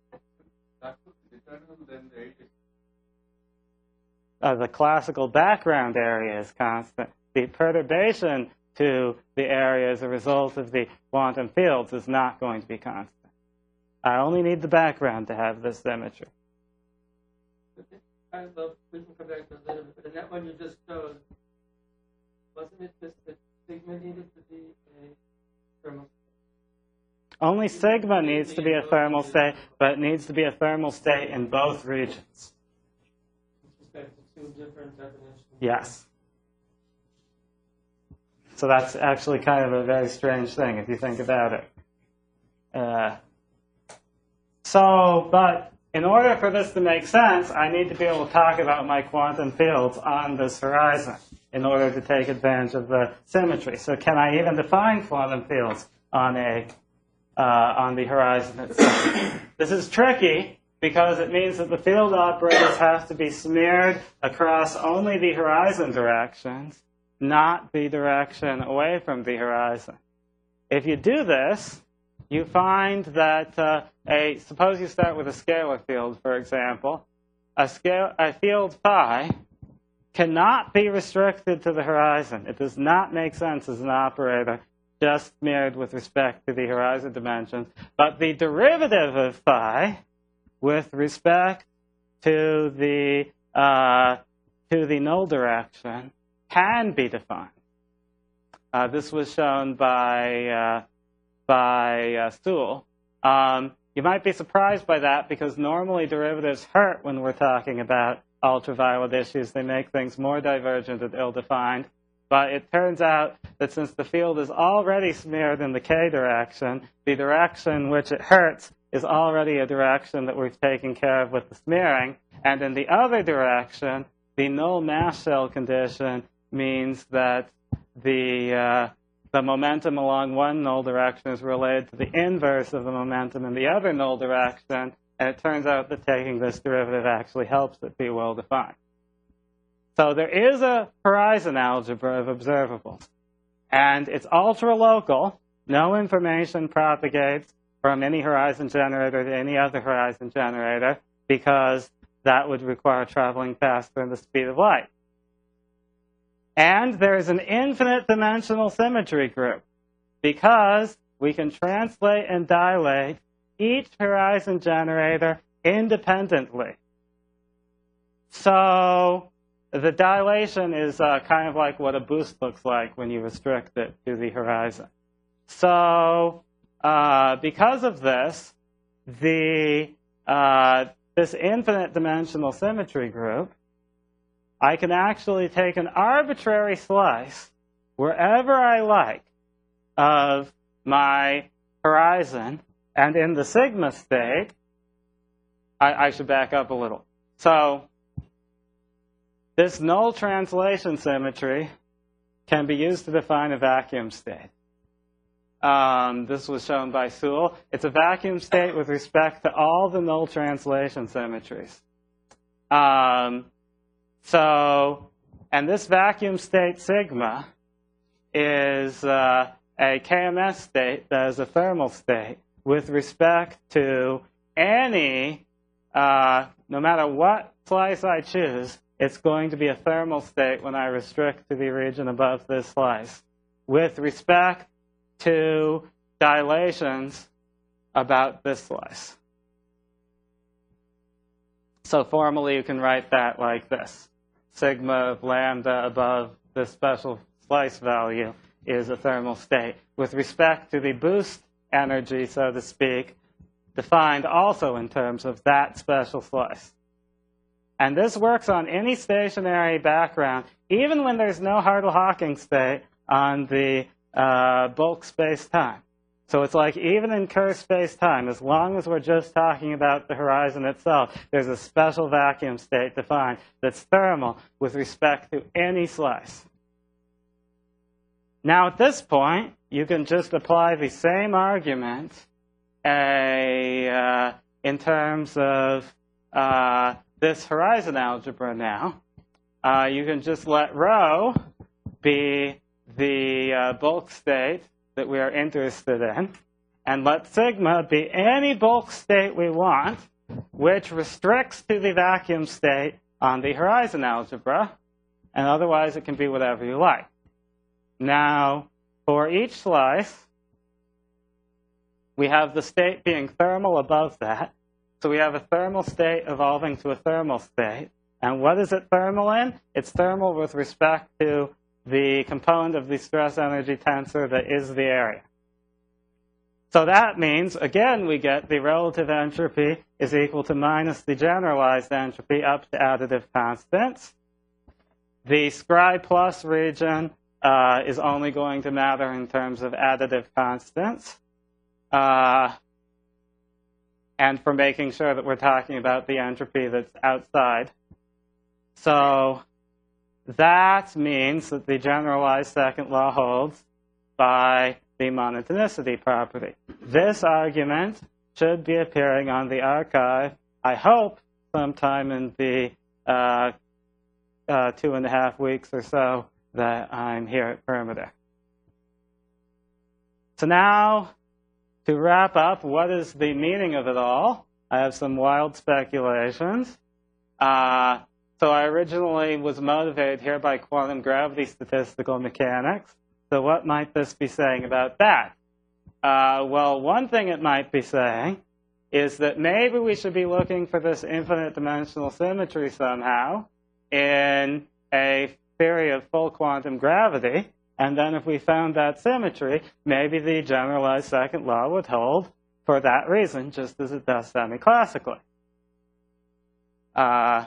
Uh, the classical background area is constant. The perturbation to the area as a result of the quantum fields is not going to be constant. I only need the background to have this symmetry. I love, we can come back to that later, but in that one you just showed, wasn't it just that sigma needed to be a thermal? Only sigma needs to be a thermal state, but it needs to be a thermal state in both regions. With respect to two different definitions? Yes. So that's actually kind of a very strange thing if you think about it. Uh, so, but in order for this to make sense, I need to be able to talk about my quantum fields on this horizon in order to take advantage of the symmetry. So can I even define quantum fields on a uh, on the horizon itself? This is tricky because it means that the field operators have to be smeared across only the horizon directions not the direction away from the horizon. If you do this, you find that uh, a suppose you start with a scalar field, for example, a scale a field phi cannot be restricted to the horizon. It does not make sense as an operator just mirrored with respect to the horizon dimensions. But the derivative of phi with respect to the uh, to the null direction can be defined. Uh, this was shown by uh, by uh, Sewell. Um, you might be surprised by that because normally derivatives hurt when we're talking about ultraviolet issues. They make things more divergent and ill-defined. But it turns out that since the field is already smeared in the k direction, the direction which it hurts is already a direction that we've taken care of with the smearing. And in the other direction, the null mass shell condition means that the uh, the momentum along one null direction is related to the inverse of the momentum in the other null direction. And it turns out that taking this derivative actually helps it be well defined. So there is a horizon algebra of observables. And it's ultra-local. No information propagates from any horizon generator to any other horizon generator because that would require traveling faster than the speed of light. And there is an infinite dimensional symmetry group because we can translate and dilate each horizon generator independently. So the dilation is uh, kind of like what a boost looks like when you restrict it to the horizon. So uh, because of this, the uh, this infinite dimensional symmetry group, I can actually take an arbitrary slice wherever I like of my horizon, and in the sigma state, I, I should back up a little. So this null translation symmetry can be used to define a vacuum state. Um, this was shown by Sewell. It's a vacuum state with respect to all the null translation symmetries. Um, so, and this vacuum state sigma is uh, a K M S state that is a thermal state with respect to any, uh, no matter what slice I choose, it's going to be a thermal state when I restrict to the region above this slice with respect to dilations about this slice. So formally you can write that like this. Sigma of lambda above this special slice value is a thermal state with respect to the boost energy, so to speak, defined also in terms of that special slice. And this works on any stationary background, even when there's no Hartle-Hawking state on the uh, bulk space-time. So it's like even in Kerr space-time, as long as we're just talking about the horizon itself, there's a special vacuum state defined that's thermal with respect to any slice. Now at this point, you can just apply the same argument a, uh, in terms of uh, this horizon algebra now. Uh, you can just let rho be the uh, bulk state that we are interested in, and let sigma be any bulk state we want, which restricts to the vacuum state on the horizon algebra, and otherwise it can be whatever you like. Now, for each slice, we have the state being thermal above that. So we have a thermal state evolving to a thermal state. And what is it thermal in? It's thermal with respect to the component of the stress energy tensor that is the area. So that means, again, we get the relative entropy is equal to minus the generalized entropy up to additive constants. The Scri plus region uh, is only going to matter in terms of additive constants. Uh, and for making sure that we're talking about the entropy that's outside. So that means that the generalized second law holds by the monotonicity property. This argument should be appearing on the archive, I hope, sometime in the uh, uh, two and a half weeks or so that I'm here at perimeter. So now, to wrap up, what is the meaning of it all? I have some wild speculations. Uh, so I originally was motivated here by quantum gravity statistical mechanics. So what might this be saying about that? Uh, well, one thing it might be saying is that maybe we should be looking for this infinite dimensional symmetry somehow in a theory of full quantum gravity. And then if we found that symmetry, maybe the generalized second law would hold for that reason, just as it does semi-classically. Uh,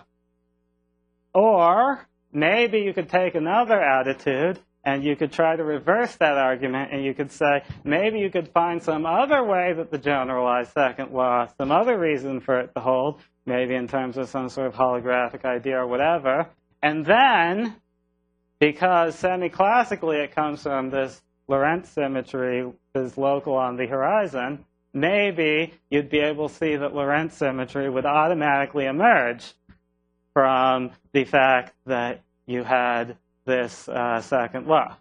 or maybe you could take another attitude and you could try to reverse that argument, and you could say maybe you could find some other way that the generalized second law, some other reason for it to hold, maybe in terms of some sort of holographic idea or whatever. And then, because semi-classically it comes from this Lorentz symmetry that is local on the horizon, maybe you'd be able to see that Lorentz symmetry would automatically emerge from the fact that you had this uh, second law.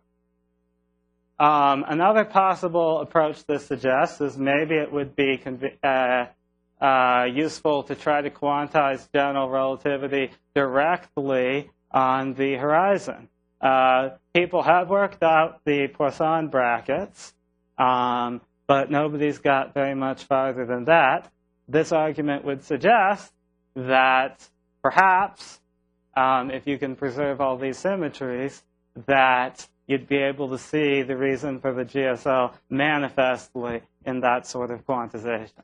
Um, another possible approach this suggests is maybe it would be uh, uh, useful to try to quantize general relativity directly on the horizon. Uh, people have worked out the Poisson brackets, um, but nobody's got very much farther than that. This argument would suggest that perhaps, um, if you can preserve all these symmetries, that you'd be able to see the reason for the G S O manifestly in that sort of quantization.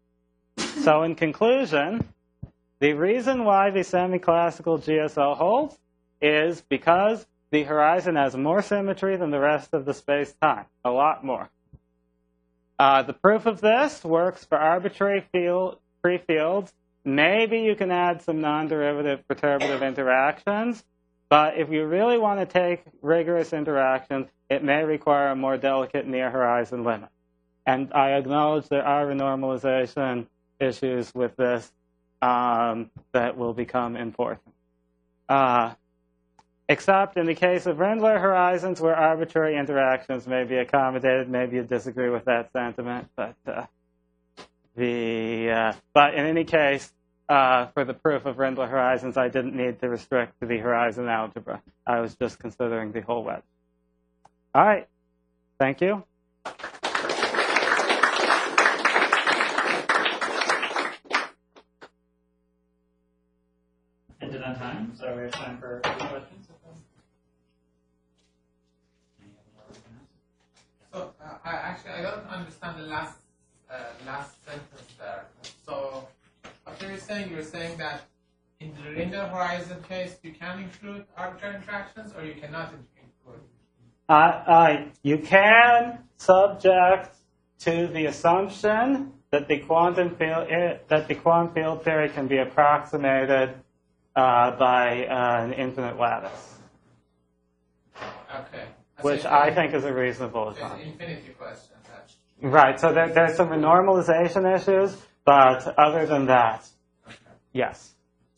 So in conclusion, the reason why the semi-classical G S O holds is because the horizon has more symmetry than the rest of the space-time, a lot more. Uh, the proof of this works for arbitrary field, free fields. Maybe you can add some non-derivative perturbative interactions, but if you really want to take rigorous interactions, it may require a more delicate near-horizon limit. And I acknowledge there are renormalization issues with this um, that will become important. Uh, except in the case of Rindler horizons where arbitrary interactions may be accommodated. Maybe you disagree with that sentiment, but uh, the uh, but in any case, uh, for the proof of Rindler horizons, I didn't need to restrict to the horizon algebra. I was just considering the whole wedge. All right, thank you. Ended on time, so we have time for questions. So uh, I actually I don't understand the last uh, last sentence there. So after you're saying you're saying that in the Rindler horizon case you can include arbitrary interactions or you cannot include. Uh, uh, you can subject to the assumption that the quantum field that the quantum field theory can be approximated uh, by uh, an infinite lattice. Okay. Which I think is a reasonable assumption. Infinity question, actually. Right, so there, there's some renormalization issues, but other than that, Okay. yes.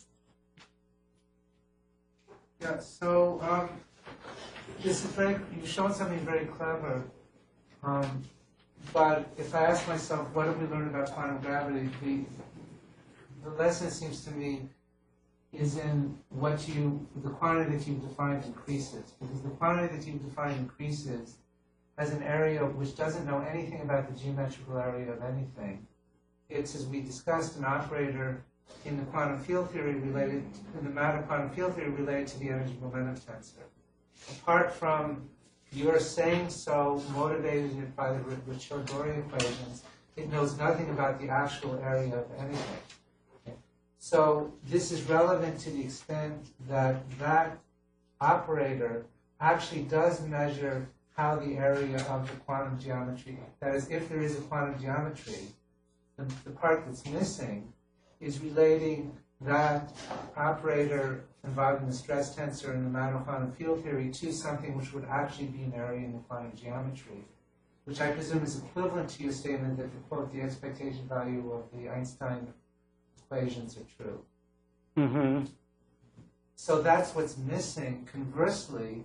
Yeah, so um, this is very, you've shown something very clever. Um, but if I ask myself, what have we learned about quantum gravity, the, the lesson seems to me is in what you, the quantity that you've defined increases. Because the quantity that you've defined increases has an area which doesn't know anything about the geometrical area of anything. It's, as we discussed, an operator in the quantum field theory related, in the matter quantum field theory related to the energy momentum tensor. Apart from your saying so, motivated by the Ricciardo equations, it knows nothing about the actual area of anything. So this is relevant to the extent that that operator actually does measure how the area of the quantum geometry, that is, if there is a quantum geometry, the, the part that's missing is relating that operator involving the stress tensor in the matter quantum field theory to something which would actually be an area in the quantum geometry, which I presume is equivalent to your statement that, the, quote, the expectation value of the Einstein equations are true. Mm-hmm. So that's what's missing. Conversely,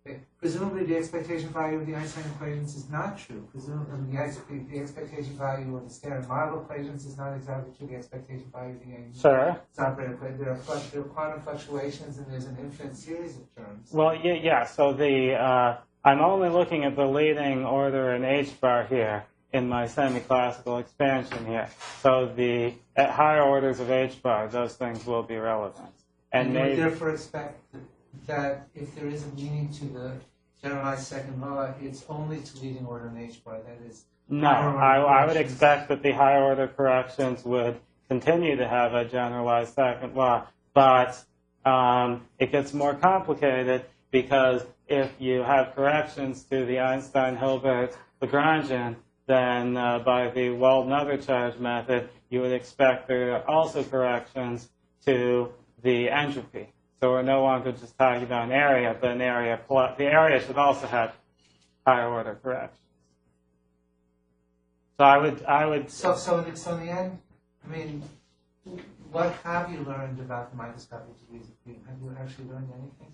Okay. Presumably, the expectation value of the Einstein equations is not true. Presumably, the, ex the expectation value of the standard model equations is not exactly true. The expectation value of the Yang Sure. operator equation. There are, there are quantum fluctuations, and there's an infinite series of terms. Well, yeah, yeah. So the uh, I'm only looking at the leading order in H bar here in my semi-classical expansion here. So the at higher orders of H bar, those things will be relevant. And, And you would maybe, therefore expect that if there is a meaning to the generalized second law, it's only to leading order in H bar. That is, no, higher order I, I would corrections. expect that the higher order corrections would continue to have a generalized second law, but um, it gets more complicated because if you have corrections to the Einstein-Hilbert-Lagrangian, then uh, by the Walden-Other charge method, you would expect there are also corrections to the entropy. So we're no longer just talking about an area, but an area plus. The area should also have higher order corrections. So I would, I would. So, so, in, so in the end, I mean, what have you learned about the microscopic degrees of freedom? Have you actually learned anything?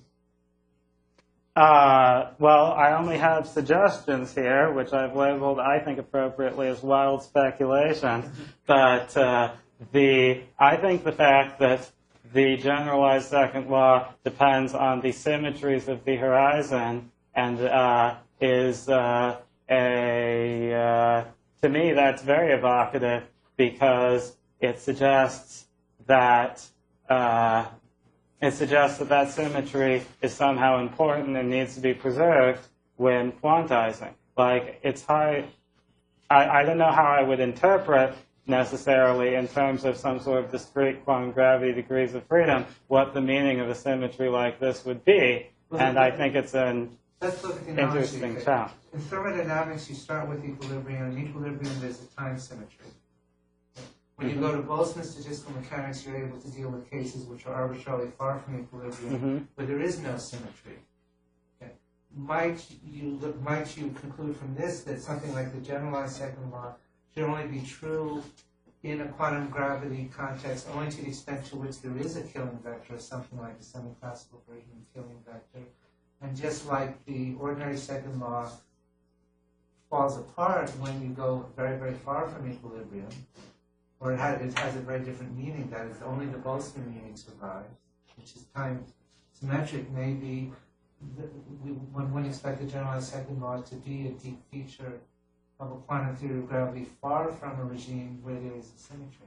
Uh, well, I only have suggestions here, which I've labeled, I think appropriately, as wild speculation. But uh, the, I think the fact that the generalized second law depends on the symmetries of the horizon and uh, is uh, a, uh, to me, that's very evocative because it suggests that uh, it suggests that that symmetry is somehow important and needs to be preserved when quantizing. Like, it's hard, I, I don't know how I would interpret necessarily in terms of some sort of discrete quantum gravity degrees of freedom what the meaning of a symmetry like this would be. And I think it's an Let's look at the analogy. interesting Okay. challenge. In thermodynamics, you start with equilibrium. In equilibrium, there's a time symmetry. When you go to Boltzmann statistical mechanics, you're able to deal with cases which are arbitrarily far from equilibrium, Mhm. where there is no symmetry. Okay. Might you look, might you conclude from this that something like the generalized second law should only be true in a quantum gravity context only to the extent to which there is a killing vector, something like the semi-classical version of the killing vector, and just like the ordinary second law falls apart when you go very, very far from equilibrium, or it has, it has a very different meaning, that is only the Boltzmann meaning survives, which is time symmetric, maybe the, we, one would expect the generalized second law to be a deep feature of a quantum theory of gravity far from a regime where there is a symmetry.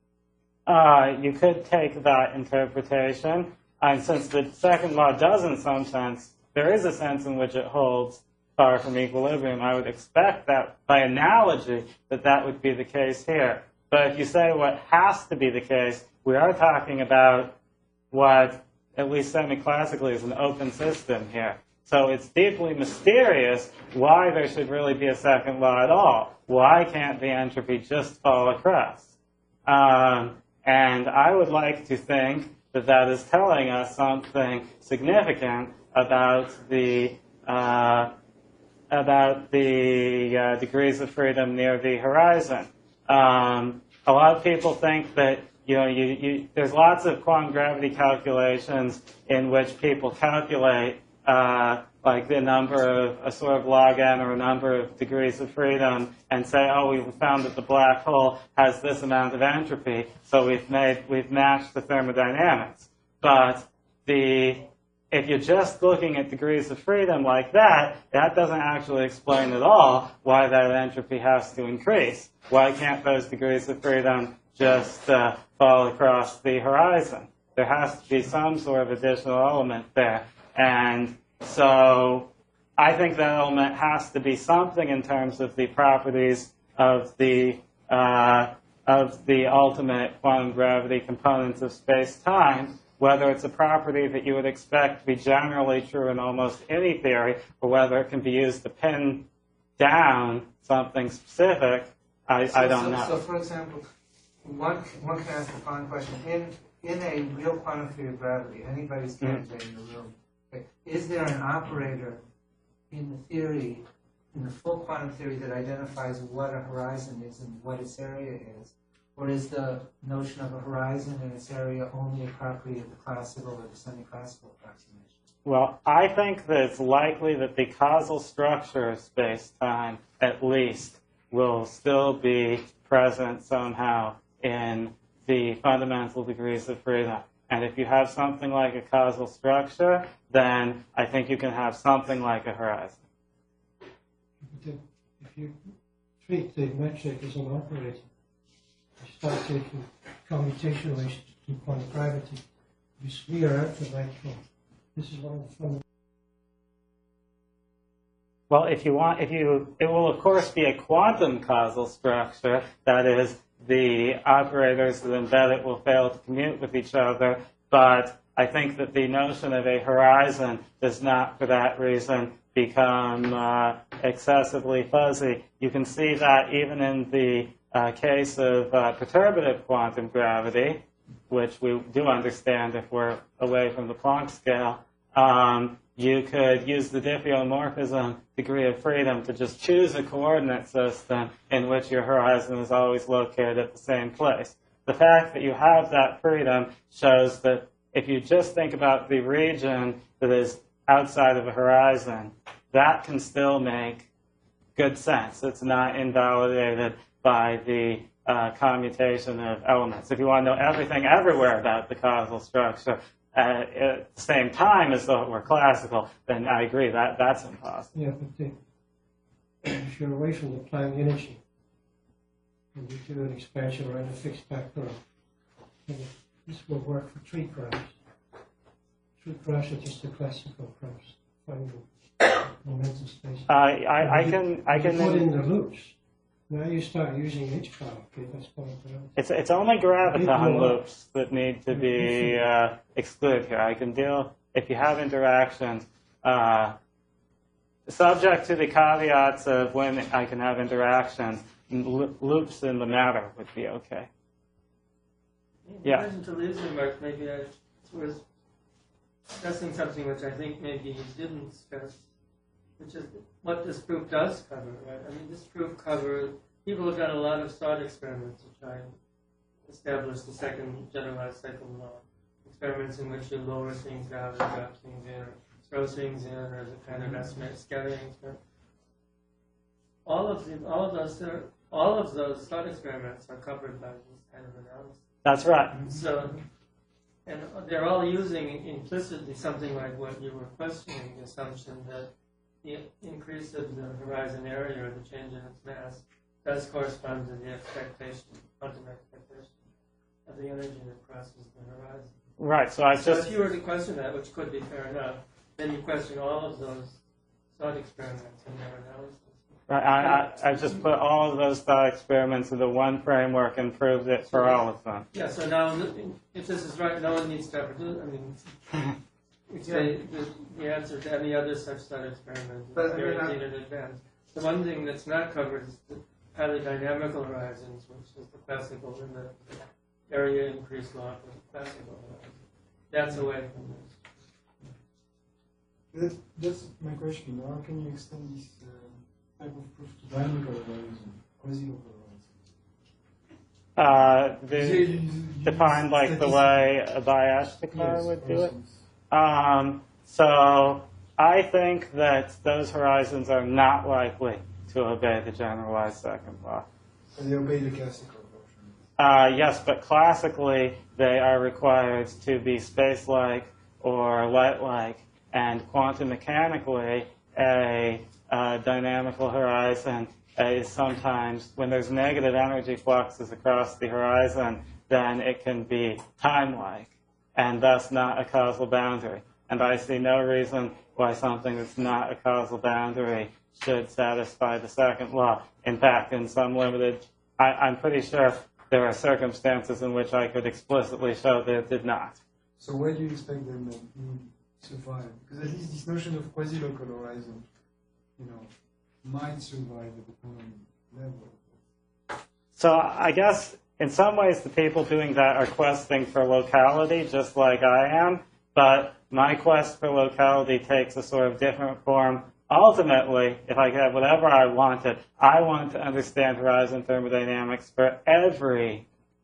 Uh, you could take that interpretation, and since the second law does in some sense, there is a sense in which it holds far from equilibrium, I would expect that by analogy that that would be the case here. But if you say what has to be the case, we are talking about what, at least semi-classically, is an open system here. So it's deeply mysterious why there should really be a second law at all. Why can't the entropy just fall across? Um, and I would like to think that that is telling us something significant about the uh, about the uh, degrees of freedom near the horizon. Um, a lot of people think that you know you, you, there's lots of quantum gravity calculations in which people calculate uh, like the number of a sort of log n or a number of degrees of freedom and say, oh, we found that the black hole has this amount of entropy, so we've made we've matched the thermodynamics. But the if you're just looking at degrees of freedom like that, that doesn't actually explain at all why that entropy has to increase. Why can't those degrees of freedom just uh, fall across the horizon? There has to be some sort of additional element there. And so I think that element has to be something in terms of the properties of the uh, of the ultimate quantum gravity components of space-time, whether it's a property that you would expect to be generally true in almost any theory, or whether it can be used to pin down something specific, I, So, I don't so, know. So, for example, one, one can ask the following question. In, in a real quantum theory of gravity, anybody's candidate in the room, okay, is there an operator in the theory, in the full quantum theory, that identifies what a horizon is and what its area is? Or is the notion of a horizon and its area only a property of the classical or the semi-classical approximation? Well, I think that it's likely that the causal structure of space-time, at least, will still be present somehow in the fundamental degrees of freedom. And if you have something like a causal structure, then I think you can have something like a horizon. But if you treat the metric as an operator, you start taking commutation relations to quantum gravity, you smear out the electron. This is one of the fundamental. Well, if you want, if you, it will of course be a quantum causal structure. That is, the operators that embed it will fail to commute with each other. But I think that the notion of a horizon does not, for that reason, become uh, excessively fuzzy. You can see that even in the uh, case of uh, perturbative quantum gravity, which we do understand if we're away from the Planck scale. Um, you could use the diffeomorphism degree of freedom to just choose a coordinate system in which your horizon is always located at the same place. The fact that you have that freedom shows that if you just think about the region that is outside of a horizon, that can still make good sense. It's not invalidated by the uh, commutation of elements. If you want to know everything everywhere about the causal structure, Uh, at the same time as though it were classical, then I agree that that's impossible. Yeah, but the, if you're away from the Planck energy, and you do an expansion around a fixed background, then this will work for tree graphs. Tree graphs are just the classical graphs, finding momentum space. I, I, I can, I can. You put in the loops. Now you start using H-bar. Okay, that's point out. It's it's only graviton People loops that need to be uh, excluded here. I can deal if you have interactions. Uh, subject to the caveats of when I can have interactions, lo- loops in the matter would be okay. In Yeah. relation to Liesenberg, maybe I was discussing something which I think maybe you didn't discuss, which is what this proof does cover, right? I mean, this proof covers, people have done a lot of thought experiments to try and establish the second generalized second law. Experiments in which you lower things down and drop things in, or throw things in, or as a kind of estimate scattering experiment. All of the, all of those, all of those thought experiments are covered by this kind of analysis. That's right. So, and they're all using implicitly something like what you were questioning, the assumption that the increase of the horizon area or the change in its mass does correspond to the expectation, quantum expectation of the energy that crosses the horizon. Right. So I So just. if you were to question that, which could be fair enough, then you question all of those thought experiments in their analysis. Right, I, I, I just put all of those thought experiments into one framework and proved it for all of them. Yeah. So now, if this is right, no one needs to ever do it. I mean. It's Yeah. the, the, the answer to any other such thought experiment is But, I mean, guaranteed I- in advance. The one thing that's not covered is the highly dynamical horizons, which is the classical and the area increase law for the classical horizon. That's away from this. That, that's my question. How can you extend this uh, type of proof to dynamical horizon, quasi-local horizon? Uh, You- the, you- you defined use like the statistics. way a Biashtikar Yes, would for do it. instance. Um, so I think that those horizons are not likely to obey the generalized second law. And they obey the classical version. Uh, yes, but classically they are required to be space-like or light-like, and quantum mechanically a uh, dynamical horizon is sometimes, when there's negative energy fluxes across the horizon, then it can be time-like, and thus not a causal boundary. And I see no reason why something that's not a causal boundary should satisfy the second law. In fact, in some limited, I, I'm pretty sure there are circumstances in which I could explicitly show that it did not. So why do you expect them to survive? Because at least this notion of quasi-local horizon, you know, might survive at the quantum level. So I guess in some ways the people doing that are questing for locality just like I am, but my quest for locality takes a sort of different form. Ultimately, if I could have whatever I wanted, I want to understand horizon thermodynamics for every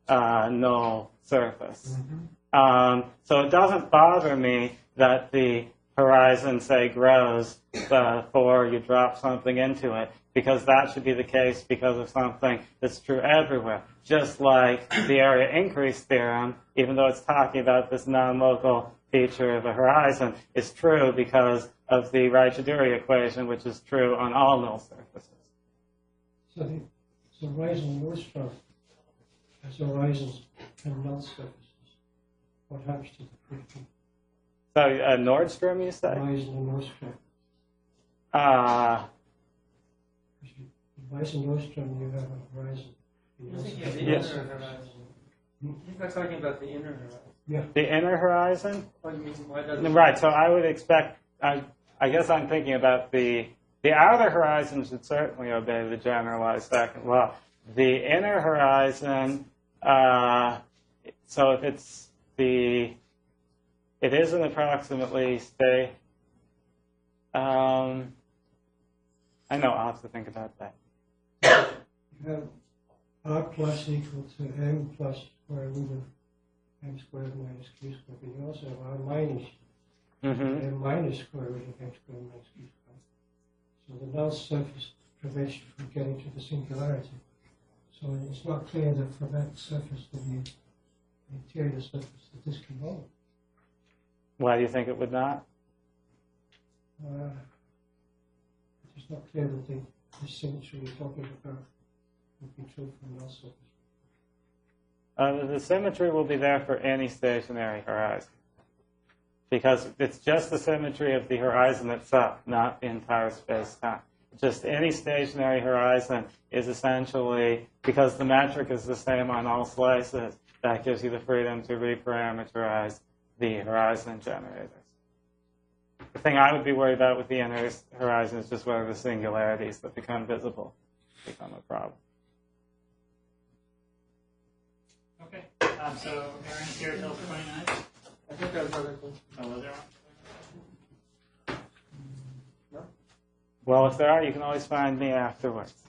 uh, null surface. Mm-hmm. Um, so it doesn't bother me that the horizon, say, grows before you drop something into it, because that should be the case because of something that's true everywhere. Just like the area increase theorem, even though it's talking about this non-local feature of a horizon, is true because of the Ricciarduri equation, which is true on all null surfaces. So the so horizon Nordstrom has horizons and null surfaces. What happens to the proof? So uh, Nordstrom, you say? Horizon and Nordstrom. Uh, Horizon Nordstrom, you have a horizon. I think you have the Yes. inner horizon. You're not talking about the inner horizon. Yeah. the inner horizon? What do you mean? Why doesn't Right, so I would expect, I, I guess I'm thinking about the, the outer horizon should certainly obey the generalized second law. The inner horizon, uh, so if it's the, it is an approximately stay, um, I know, I'll have to think about that. You have R plus equal to M plus square root of M squared minus Q squared. But you also have R minus Mm-hmm. M minus square root of M squared minus Q squared. So the null surface prevents you from getting to the singularity. So it's not clear that for that surface to be the interior surface that this can hold. Why do you think it would not? Uh, it's not clear that the, the symmetry you're talking about would be true for the null surface. Uh, the symmetry will be there for any stationary horizon, because it's just the symmetry of the horizon itself, not the entire space-time. Just any stationary horizon is essentially, because the metric is the same on all slices, that gives you the freedom to reparameterize the horizon generators. The thing I would be worried about with the inner horizon is just whether the singularities that become visible become a problem. Okay. Um, so Aaron's here till twenty-nine. I think that was other question. Oh, was there one? Well, if there are, you can always find me afterwards.